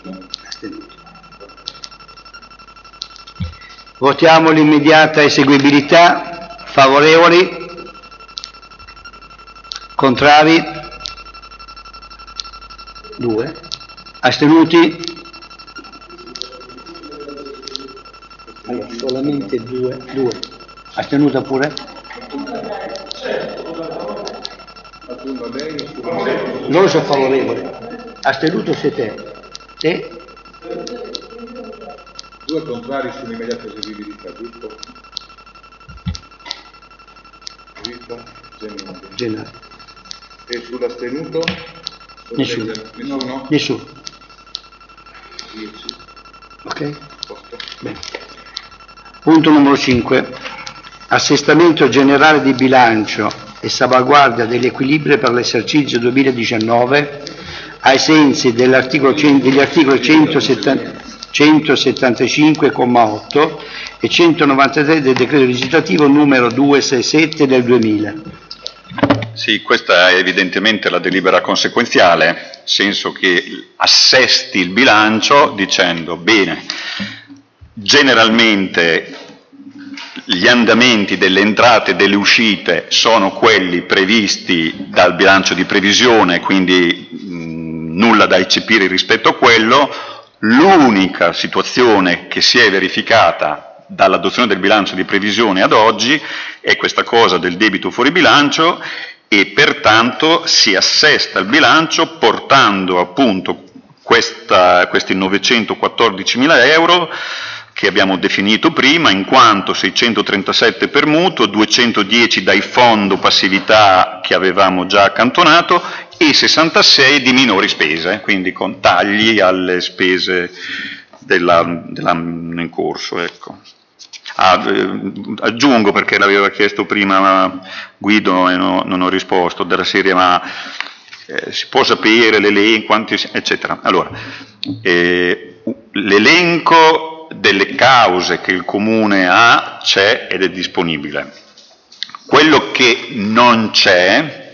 Votiamo l'immediata eseguibilità. Favorevoli? Contrari? Due. Astenuti? Allora, solamente due. Due. Astenuta pure? Loro sono favorevoli. Astenuto siete te? Due contrari sull'immediata eseguibilità, giusto? Giusto? Gennaio. E sull'astenuto? Nessuno. Nessuno? Nessuno. dieci. Ok? Bene. Punto numero cinque. Assestamento generale di bilancio e salvaguardia dell'equilibrio per l'esercizio duemiladiciannove ai sensi dell'articolo, degli articoli centosettantacinque comma otto e centonovantatré del decreto legislativo numero duecentosessantasette del duemila. Sì, questa è evidentemente la delibera conseguenziale, nel senso che assesti il bilancio dicendo, bene, generalmente gli andamenti delle entrate e delle uscite sono quelli previsti dal bilancio di previsione, quindi mh, nulla da eccepire rispetto a quello. L'unica situazione che si è verificata dall'adozione del bilancio di previsione ad oggi è questa cosa del debito fuori bilancio e pertanto si assesta il bilancio portando appunto questa, questi novecentoquattordicimila euro che abbiamo definito prima, in quanto seicentotrentasette per mutuo, duecentodieci dai fondo passività che avevamo già accantonato e sessantasei di minori spese, quindi con tagli alle spese della, dell'anno in corso. Ecco. Ah, eh, aggiungo, perché l'aveva chiesto prima Guido e no, non ho risposto, della serie ma eh, si può sapere l'elenco, quanti, eccetera. Allora, eh, l'elenco delle cause che il Comune ha c'è ed è disponibile. Quello che non c'è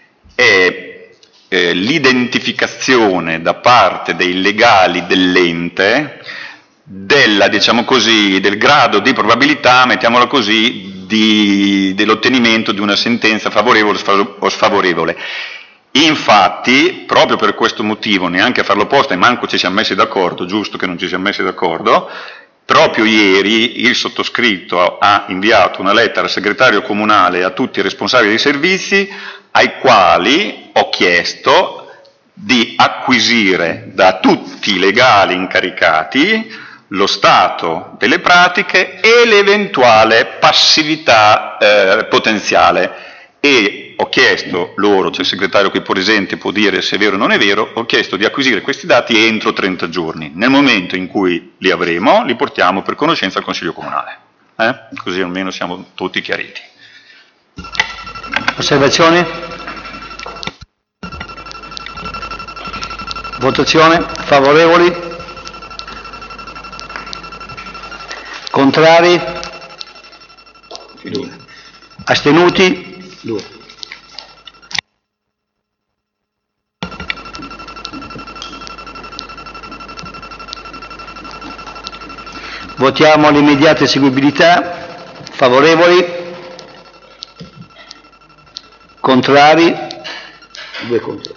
è eh, l'identificazione da parte dei legali dell'ente della, diciamo così, del grado di probabilità, mettiamola così, di, dell'ottenimento di una sentenza favorevole o sfavorevole. Infatti, proprio per questo motivo, neanche a farlo apposta e manco ci siamo messi d'accordo, giusto che non ci siamo messi d'accordo, proprio ieri il sottoscritto ha inviato una lettera al segretario comunale e a tutti i responsabili dei servizi, ai quali ho chiesto di acquisire da tutti i legali incaricati lo stato delle pratiche e l'eventuale passività eh, potenziale. E ho chiesto loro, c'è il segretario qui presente, può dire se è vero o non è vero, ho chiesto di acquisire questi dati entro trenta giorni. Nel momento in cui li avremo, li portiamo per conoscenza al Consiglio Comunale. Eh? Così almeno siamo tutti chiariti. Osservazioni? Votazione? Favorevoli? Contrari? Due. Astenuti? Due. Votiamo l'immediata eseguibilità. Favorevoli? Contrari? Due contrari.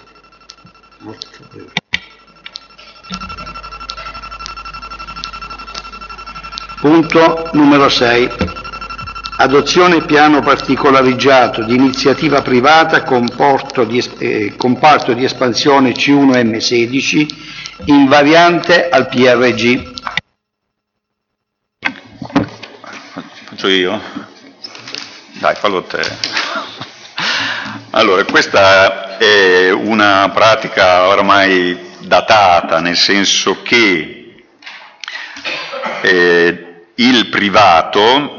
Punto numero sei. Adozione piano particolareggiato di iniziativa privata comporto di, eh, comparto di espansione C uno M sedici invariante al P R G. Faccio io? Dai, fallo te. Allora, questa è una pratica oramai datata, nel senso che eh, il privato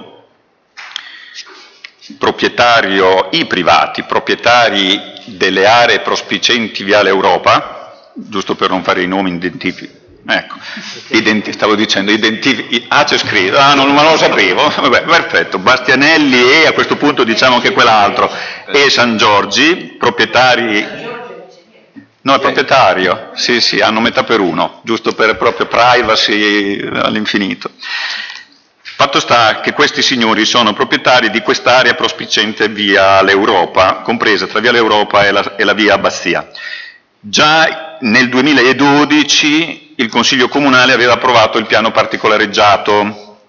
proprietario, i privati, proprietari delle aree prospicenti Viale Europa, giusto per non fare i nomi identifici, ecco, identi, stavo dicendo, identifici, ah c'è scritto, ah non, non lo sapevo, vabbè, perfetto, Bastianelli e a questo punto diciamo che quell'altro, e San Giorgi, proprietari, No, è proprietario, sì, sì, hanno metà per uno, giusto per proprio privacy all'infinito. Fatto sta che questi signori sono proprietari di quest'area prospiciente via l'Europa, compresa tra via l'Europa e la, e la via Abbazia. Già nel duemiladodici il Consiglio Comunale aveva approvato il piano particolareggiato,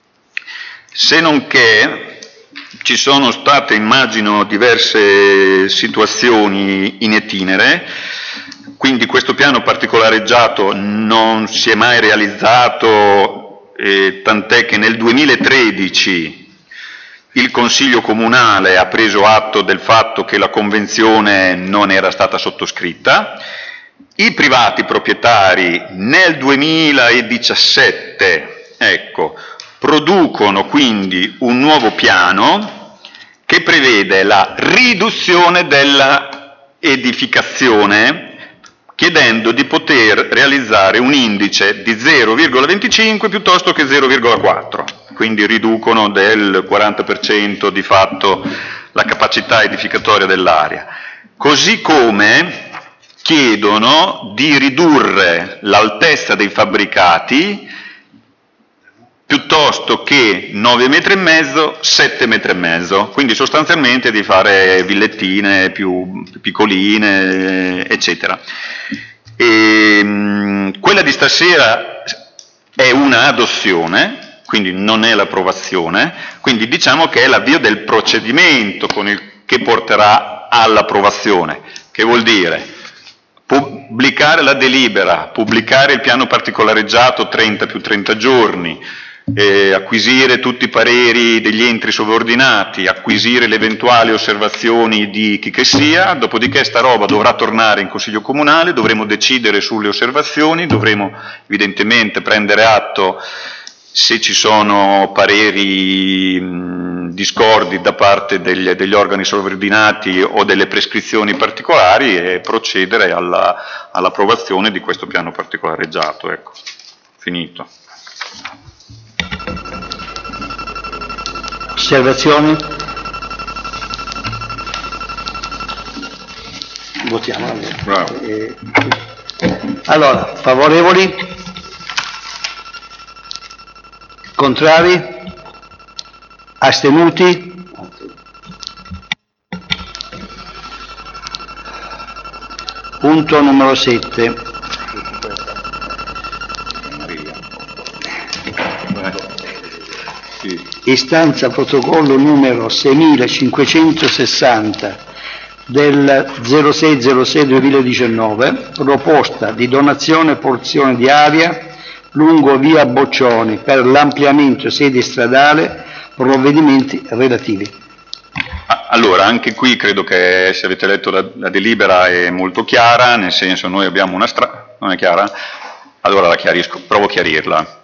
se non che ci sono state, immagino, diverse situazioni in itinere, quindi questo piano particolareggiato non si è mai realizzato, eh, tant'è che nel duemilatredici il Consiglio Comunale ha preso atto del fatto che la convenzione non era stata sottoscritta, i privati proprietari nel duemiladiciassette, ecco, producono quindi un nuovo piano che prevede la riduzione della edificazione, chiedendo di poter realizzare un indice di zero virgola venticinque piuttosto che zero virgola quattro, quindi riducono del quaranta per cento di fatto la capacità edificatoria dell'area. Così come chiedono di ridurre l'altezza dei fabbricati piuttosto che nove metri e mezzo, sette metri e mezzo, quindi sostanzialmente di fare villettine più piccoline, eccetera. E, mh, quella di stasera è una adozione, quindi non è l'approvazione, quindi diciamo che è l'avvio del procedimento con il, che porterà all'approvazione, che vuol dire pubblicare la delibera, pubblicare il piano particolareggiato trenta più trenta giorni, Eh, acquisire tutti i pareri degli enti sovraordinati, acquisire le eventuali osservazioni di chi che sia, dopodiché sta roba dovrà tornare in Consiglio Comunale, dovremo decidere sulle osservazioni, dovremo evidentemente prendere atto se ci sono pareri mh, discordi da parte degli, degli organi sovraordinati o delle prescrizioni particolari e procedere alla, all'approvazione di questo piano particolareggiato. Ecco, finito. Osservazioni? Votiamo allora. Bravo. Eh, allora, favorevoli? Contrari? Astenuti? Punto numero sette. Istanza protocollo numero seimilacinquecentosessanta del zero sei zero sei duemiladiciannove, proposta di donazione porzione di area lungo via Boccioni per l'ampliamento sede stradale, provvedimenti relativi. Allora, anche qui credo che se avete letto la, la delibera è molto chiara, nel senso noi abbiamo una strada, non è chiara? Allora la chiarisco, provo a chiarirla.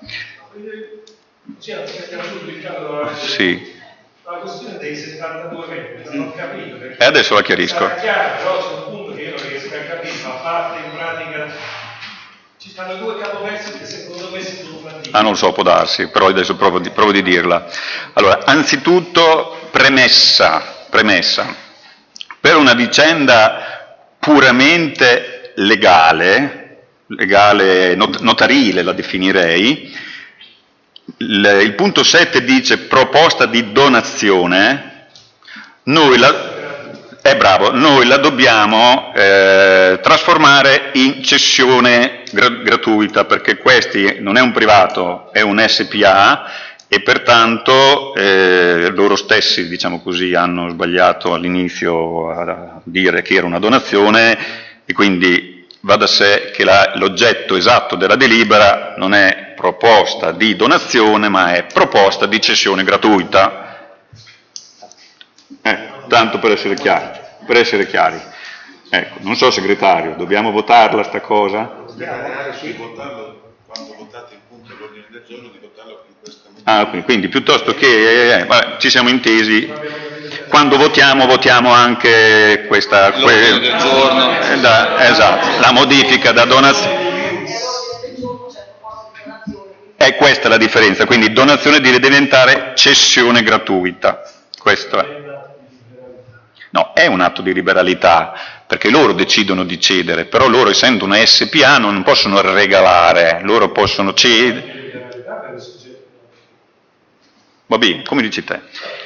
Sì. La questione dei settantadue metri, non ho capito. E adesso la chiarisco. È chiaro, però c'è un punto che io non riesco a capire, a parte in pratica ci stanno due capoversi che secondo me si sono dire. Ah, non lo so, può darsi, però adesso provo di, provo di dirla. Allora, anzitutto, premessa, premessa. Per una vicenda puramente legale, legale not- notarile la definirei, il, il punto sette dice proposta di donazione, noi la, è bravo, noi la dobbiamo eh, trasformare in cessione gra- gratuita, perché questi non è un privato, è un S P A e pertanto eh, loro stessi, diciamo così, hanno sbagliato all'inizio a dire che era una donazione e quindi va da sé che la, l'oggetto esatto della delibera non è proposta di donazione, ma è proposta di cessione gratuita. Eh, tanto per essere chiari, per essere chiari. Ecco, non so segretario, dobbiamo votarla sta cosa? Dobbiamo sì, votarlo quando votate il punto dell'ordine del giorno, di votarlo in questa Ah, quindi, quindi piuttosto che eh, vabbè, ci siamo intesi, quando votiamo votiamo anche questa que, del giorno. eh, da, esatto, la modifica da donazione. È questa la differenza, quindi donazione deve diventare cessione gratuita. Questo è. No, è un atto di liberalità, perché loro decidono di cedere, però loro essendo una S P A non possono regalare, loro possono cedere. Va bene, come dici te.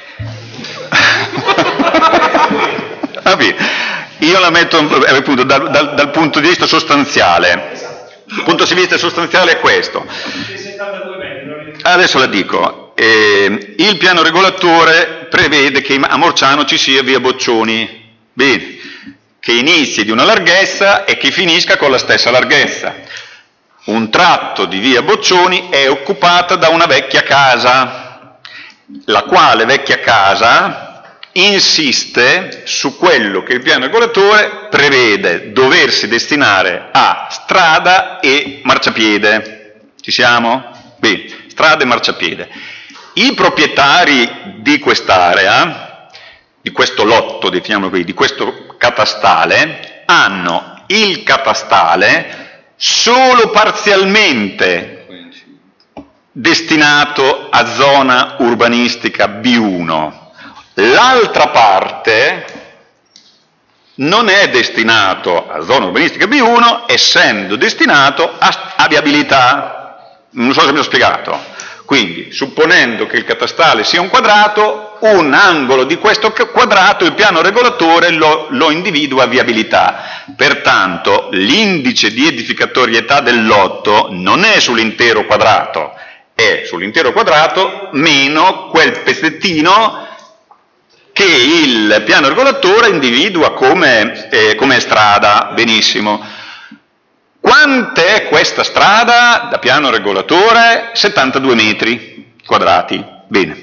Va bene. Io la metto appunto dal, dal, dal punto di vista sostanziale. Il punto di vista sostanziale è questo. Adesso la dico. Eh, il piano regolatore prevede che a Morciano ci sia via Boccioni. Bene. Che inizi di una larghezza e che finisca con la stessa larghezza. Un tratto di via Boccioni è occupata da una vecchia casa, la quale vecchia casa insiste su quello che il piano regolatore prevede doversi destinare a strada e marciapiede. Ci siamo? Bene, strada e marciapiede. I proprietari di quest'area, di questo lotto, definiamolo qui, di questo catastale, hanno il catastale solo parzialmente destinato a zona urbanistica B uno. L'altra parte non è destinato a zona urbanistica B uno, essendo destinato a, a viabilità. Non so se mi ho spiegato. Quindi, supponendo che il catastale sia un quadrato, un angolo di questo quadrato il piano regolatore lo, lo individua a viabilità. Pertanto, l'indice di edificatorietà del lotto non è sull'intero quadrato, è sull'intero quadrato meno quel pezzettino che il piano regolatore individua come, eh, come strada. Benissimo. Quant'è questa strada da piano regolatore? settantadue metri quadrati. Bene.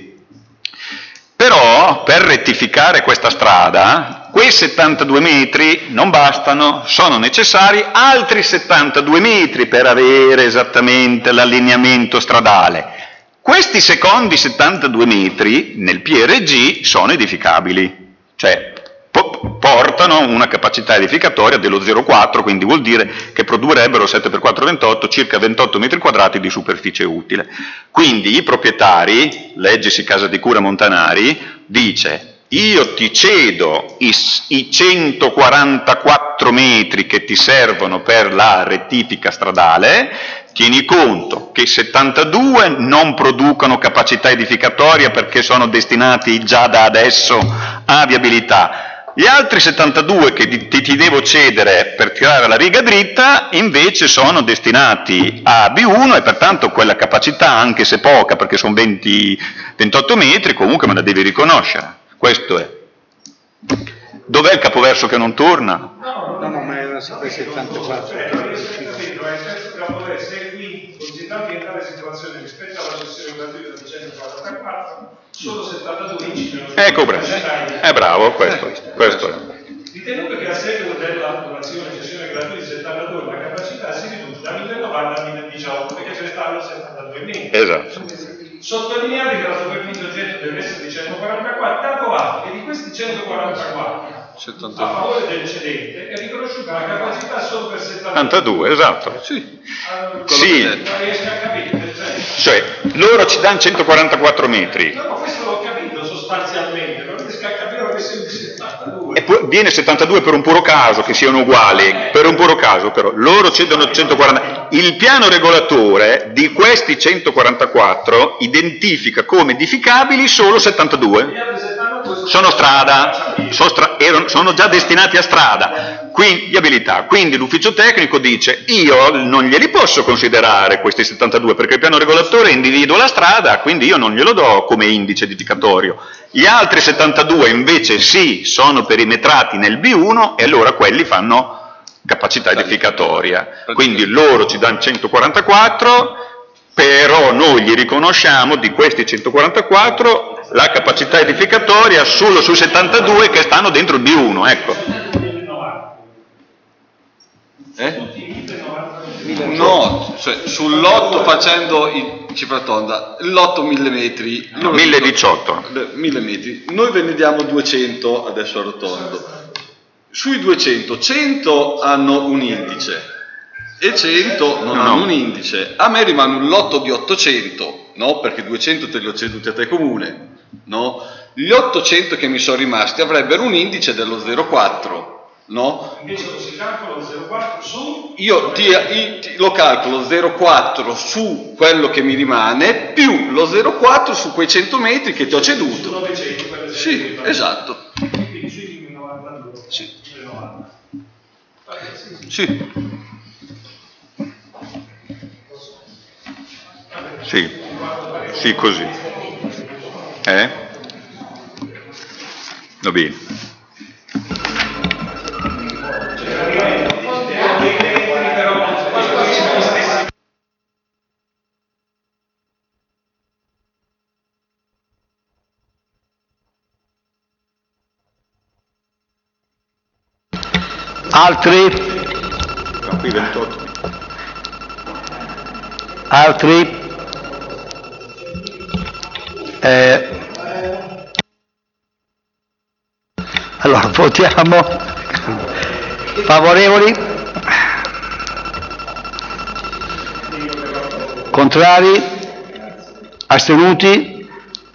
Però per rettificare questa strada, quei settantadue metri non bastano, sono necessari altri settantadue metri per avere esattamente l'allineamento stradale. Questi secondi settantadue metri nel P R G sono edificabili, cioè po- portano una capacità edificatoria dello zero virgola quattro, quindi vuol dire che produrrebbero sette per quattro ventotto, circa ventotto metri quadrati di superficie utile. Quindi i proprietari, leggesi Casa di Cura Montanari, dice: io ti cedo i, i centoquarantaquattro metri che ti servono per la rettifica stradale, tieni conto che settantadue non producono capacità edificatoria perché sono destinati già da adesso a viabilità. Gli altri settantadue che ti, ti devo cedere per tirare la riga dritta invece sono destinati a B uno e pertanto quella capacità, anche se poca perché sono venti, ventotto metri, comunque me la devi riconoscere. Questo è. Dov'è il capoverso che non torna? No, no, ma era sempre settantaquattro. Considerando in tale situazione rispetto alla cessione gratuita del centoquarantaquattro, solo settantadue inci. Ecco, bravo. È bravo, questo, questo è. Ritenuto che a seguito dell'approvazione e cessione gratuita del settantadue la capacità si riduce da millenovanta a mille diciotto perché ce ne stanno settantadue metri. Esatto. Sottolineate che la superficie oggetto deve essere di centoquarantaquattro, dato atto che di questi centoquarantaquattro a favore del cedente è riconosciuta la capacità solo per settantadue. esatto. Sì. Allora, Sì. Non riesco a capire. Cioè, loro ci danno centoquarantaquattro metri. No, ma questo l'ho capito sostanzialmente, non riesco a capire che sia settantadue. E poi viene settantadue per un puro caso, che siano uguali, per un puro caso però, loro cedono centoquaranta. Il piano regolatore di questi centoquarantaquattro identifica come edificabili solo settantadue. Sono strada, sono, stra- erano, sono già destinati a strada, quindi viabilità. Quindi l'ufficio tecnico dice: io non glieli posso considerare questi settantadue perché il piano regolatore individua la strada, quindi io non glielo do come indice edificatorio. Gli altri settantadue invece sì, sono perimetrati nel B uno e allora quelli fanno capacità edificatoria. Quindi loro ci danno centoquarantaquattro, però noi gli riconosciamo di questi centoquarantaquattro la capacità edificatoria solo su settantadue che stanno dentro il B uno, ecco. Eh? No, cioè sul lotto facendo il cifra tonda, il lotto mille metri, no, mille diciotto. mille metri, noi ve ne diamo duecento adesso arrotondo. Sui duecento, cento hanno un indice e cento non no. hanno un indice. A me rimane un lotto di ottocento, no? Perché duecento te li ho ceduti a te comune, no? Gli ottocento che mi sono rimasti avrebbero un indice dello zero virgola quattro. no? Invece lo si calcola lo zero virgola quattro su? Io ti, ti- lo calcolo zero virgola quattro su quello che mi rimane, più lo zero virgola quattro su quei cento metri che ti ho ceduto. novecento per esempio. Sì, esatto. Quindi sui novantadue. Sì. Sui novanta. Sì. Sì, sì, così. Eh? Va bene. Altri? No, qui ventotto. Altri? Eh, allora, votiamo. Favorevoli? Contrari? Astenuti?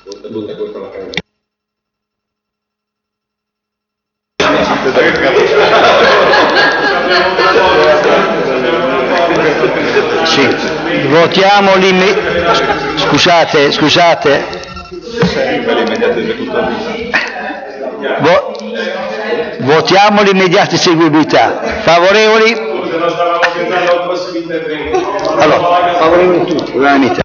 Sì, votiamo l'imme... Scusate, scusate. Vo- votiamo l'immediata eseguibilità. Favorevoli? Allora, favorevoli tutti, veramente.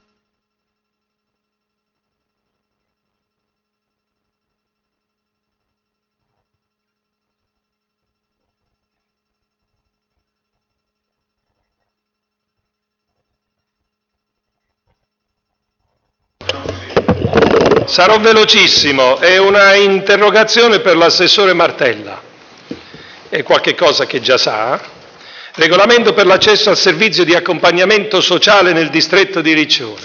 Sarò velocissimo, è una interrogazione per l'assessore Martella, è qualche cosa che già sa. Regolamento per l'accesso al servizio di accompagnamento sociale nel distretto di Riccione.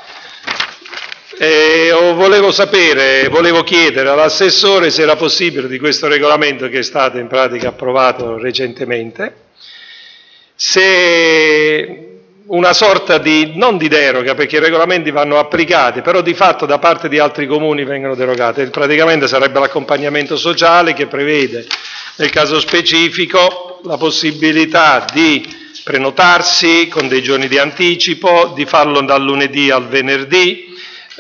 E volevo sapere, volevo chiedere all'assessore se era possibile di questo regolamento che è stato in pratica approvato recentemente, se una sorta di, non di deroga, perché i regolamenti vanno applicati, però di fatto da parte di altri comuni vengono derogate. Praticamente sarebbe l'accompagnamento sociale che prevede, nel caso specifico, la possibilità di prenotarsi con dei giorni di anticipo, di farlo dal lunedì al venerdì,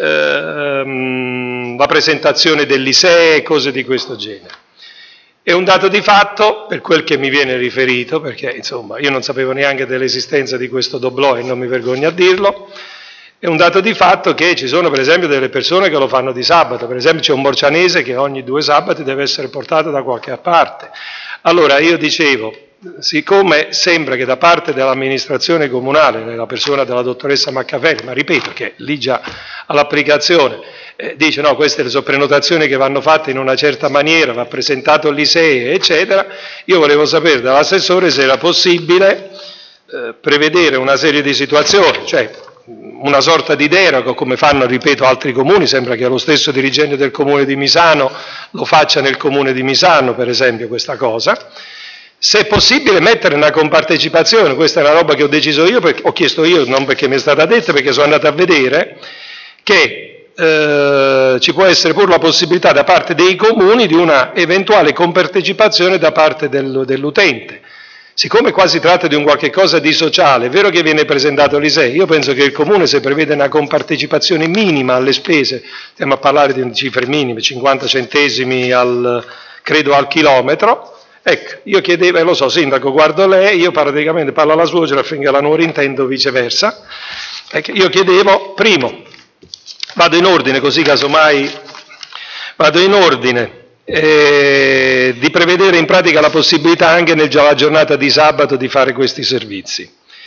ehm, la presentazione dell'I S E E, cose di questo genere. È un dato di fatto, per quel che mi viene riferito, perché insomma io non sapevo neanche dell'esistenza di questo doblò e non mi vergogno a dirlo, è un dato di fatto che ci sono per esempio delle persone che lo fanno di sabato, per esempio c'è un borcianese che ogni due sabati deve essere portato da qualche parte. Allora io dicevo, siccome sembra che da parte dell'amministrazione comunale, nella persona della dottoressa Maccafelli, ma ripeto che lì già all'applicazione, eh, dice no, queste sono prenotazioni che vanno fatte in una certa maniera, va presentato l'I S E E, eccetera, io volevo sapere dall'assessore se era possibile eh, prevedere una serie di situazioni, cioè una sorta di deroga, come fanno, ripeto, altri comuni. Sembra che lo stesso dirigente del comune di Misano lo faccia nel comune di Misano, per esempio, questa cosa. Se è possibile mettere una compartecipazione, questa è una roba che ho deciso io, perché, ho chiesto io, non perché mi è stata detta, perché sono andato a vedere, che eh, ci può essere pure la possibilità da parte dei comuni di una eventuale compartecipazione da parte del, dell'utente. Siccome qua si tratta di un qualche cosa di sociale, è vero che viene presentato l'I S E E, io penso che il Comune, se prevede una compartecipazione minima alle spese, stiamo a parlare di cifre minime, cinquanta centesimi al, credo al chilometro, ecco, io chiedevo, e lo so, sindaco, guardo lei, io praticamente parlo alla suocera affinché la nuora intendo viceversa, ecco, io chiedevo, primo, vado in ordine così casomai, vado in ordine, Eh, di prevedere in pratica la possibilità anche nella giornata di sabato di fare questi servizi.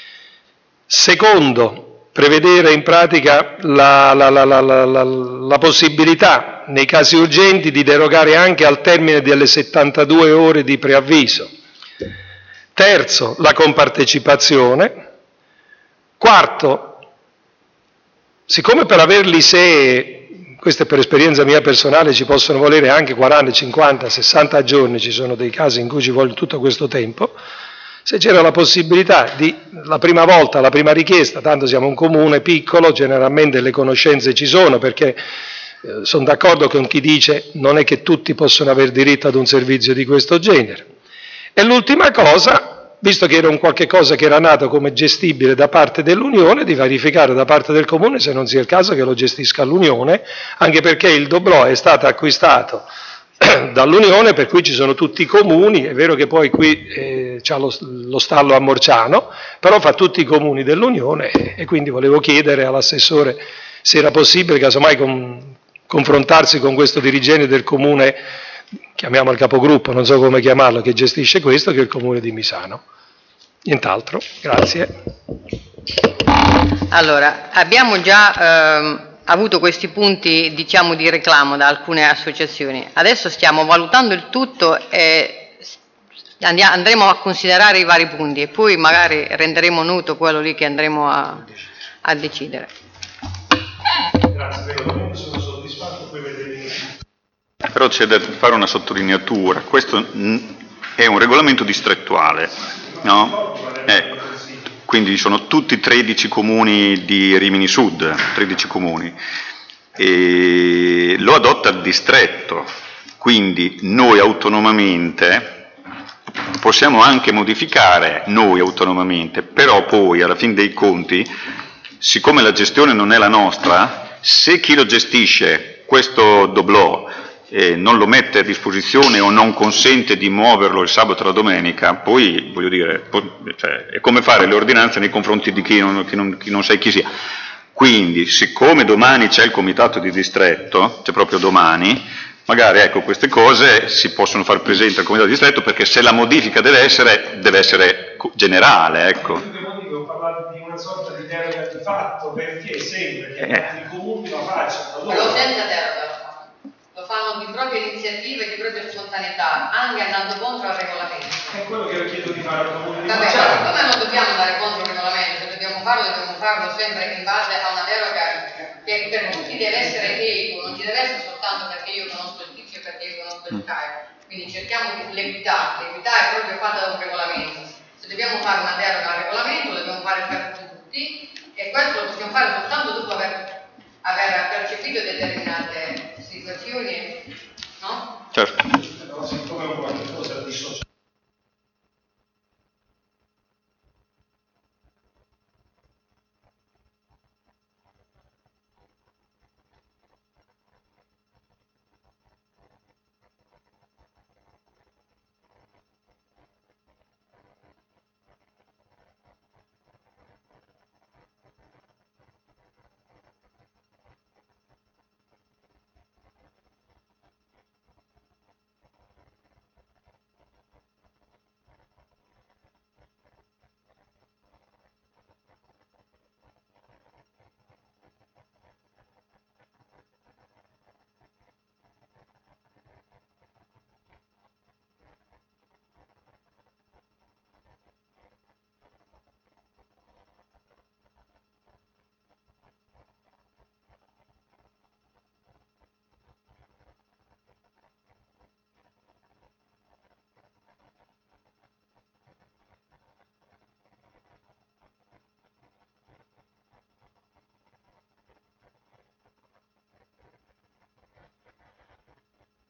Secondo, prevedere in pratica la, la, la, la, la, la, la possibilità nei casi urgenti di derogare anche al termine delle settantadue ore di preavviso. Terzo, la compartecipazione. Quarto, siccome per aver l'I S E E, questo è per esperienza mia personale, ci possono volere anche quaranta, cinquanta, sessanta giorni, ci sono dei casi in cui ci vuole tutto questo tempo, se c'era la possibilità di, la prima volta, la prima richiesta, tanto siamo un comune piccolo, generalmente le conoscenze ci sono, perché eh, sono d'accordo con chi dice non è che tutti possono avere diritto ad un servizio di questo genere. E l'ultima cosa, visto che era un qualche cosa che era nato come gestibile da parte dell'Unione, di verificare da parte del Comune se non sia il caso che lo gestisca l'Unione, anche perché il doblò è stato acquistato dall'Unione, per cui ci sono tutti i comuni. È vero che poi qui eh, c'ha lo, lo stallo a Morciano, però fa tutti i comuni dell'Unione, e, e quindi volevo chiedere all'assessore se era possibile casomai con, confrontarsi con questo dirigente del comune, chiamiamo il capogruppo, non so come chiamarlo, che gestisce questo, che è il comune di Misano. Nient'altro, grazie. Allora, abbiamo già ehm, avuto questi punti, diciamo, di reclamo da alcune associazioni. Adesso stiamo valutando il tutto e andiamo, andremo a considerare i vari punti e poi magari renderemo noto quello lì che andremo a, a decidere. Grazie, sono soddisfatto, poi vedremo. Però c'è da fare una sottolineatura, questo è un regolamento distrettuale, no? Ecco. Quindi sono tutti tredici comuni di Rimini Sud, tredici comuni, e lo adotta il distretto, quindi noi autonomamente possiamo anche modificare, noi autonomamente, però poi alla fin dei conti, siccome la gestione non è la nostra, se chi lo gestisce questo doblò eh, non lo mette a disposizione o non consente di muoverlo il sabato e la domenica, poi voglio dire, po- cioè, è come fare le ordinanze nei confronti di chi non, chi non, chi non sai chi sia. Quindi, siccome domani c'è il comitato di distretto, c'è proprio domani, magari ecco, queste cose si possono far presente al comitato di distretto, perché se la modifica deve essere, deve essere generale, ecco. Ho parlato di una sorta di deroga di fatto, perché sembra che Eh. i comuni lo facciano. Però senza deroga. Lo fanno di propria iniziativa e di propria spontaneità, anche andando contro al regolamento. È quello che io chiedo di fare al comune di Vabbè, Morciano. ma siccome non dobbiamo andare contro il regolamento, se dobbiamo farlo, dobbiamo farlo sempre in base a una deroga che per tutti deve essere equo, non ci deve essere soltanto perché io conosco il tizio e perché io conosco il Caio. Quindi cerchiamo di l'equità, l'equità è proprio fatta da un regolamento. Se dobbiamo fare una deroga al regolamento, lo dobbiamo fare per tutti, e questo lo possiamo fare soltanto dopo aver, aver percepito determinate situazioni, no? Certo. Però siccome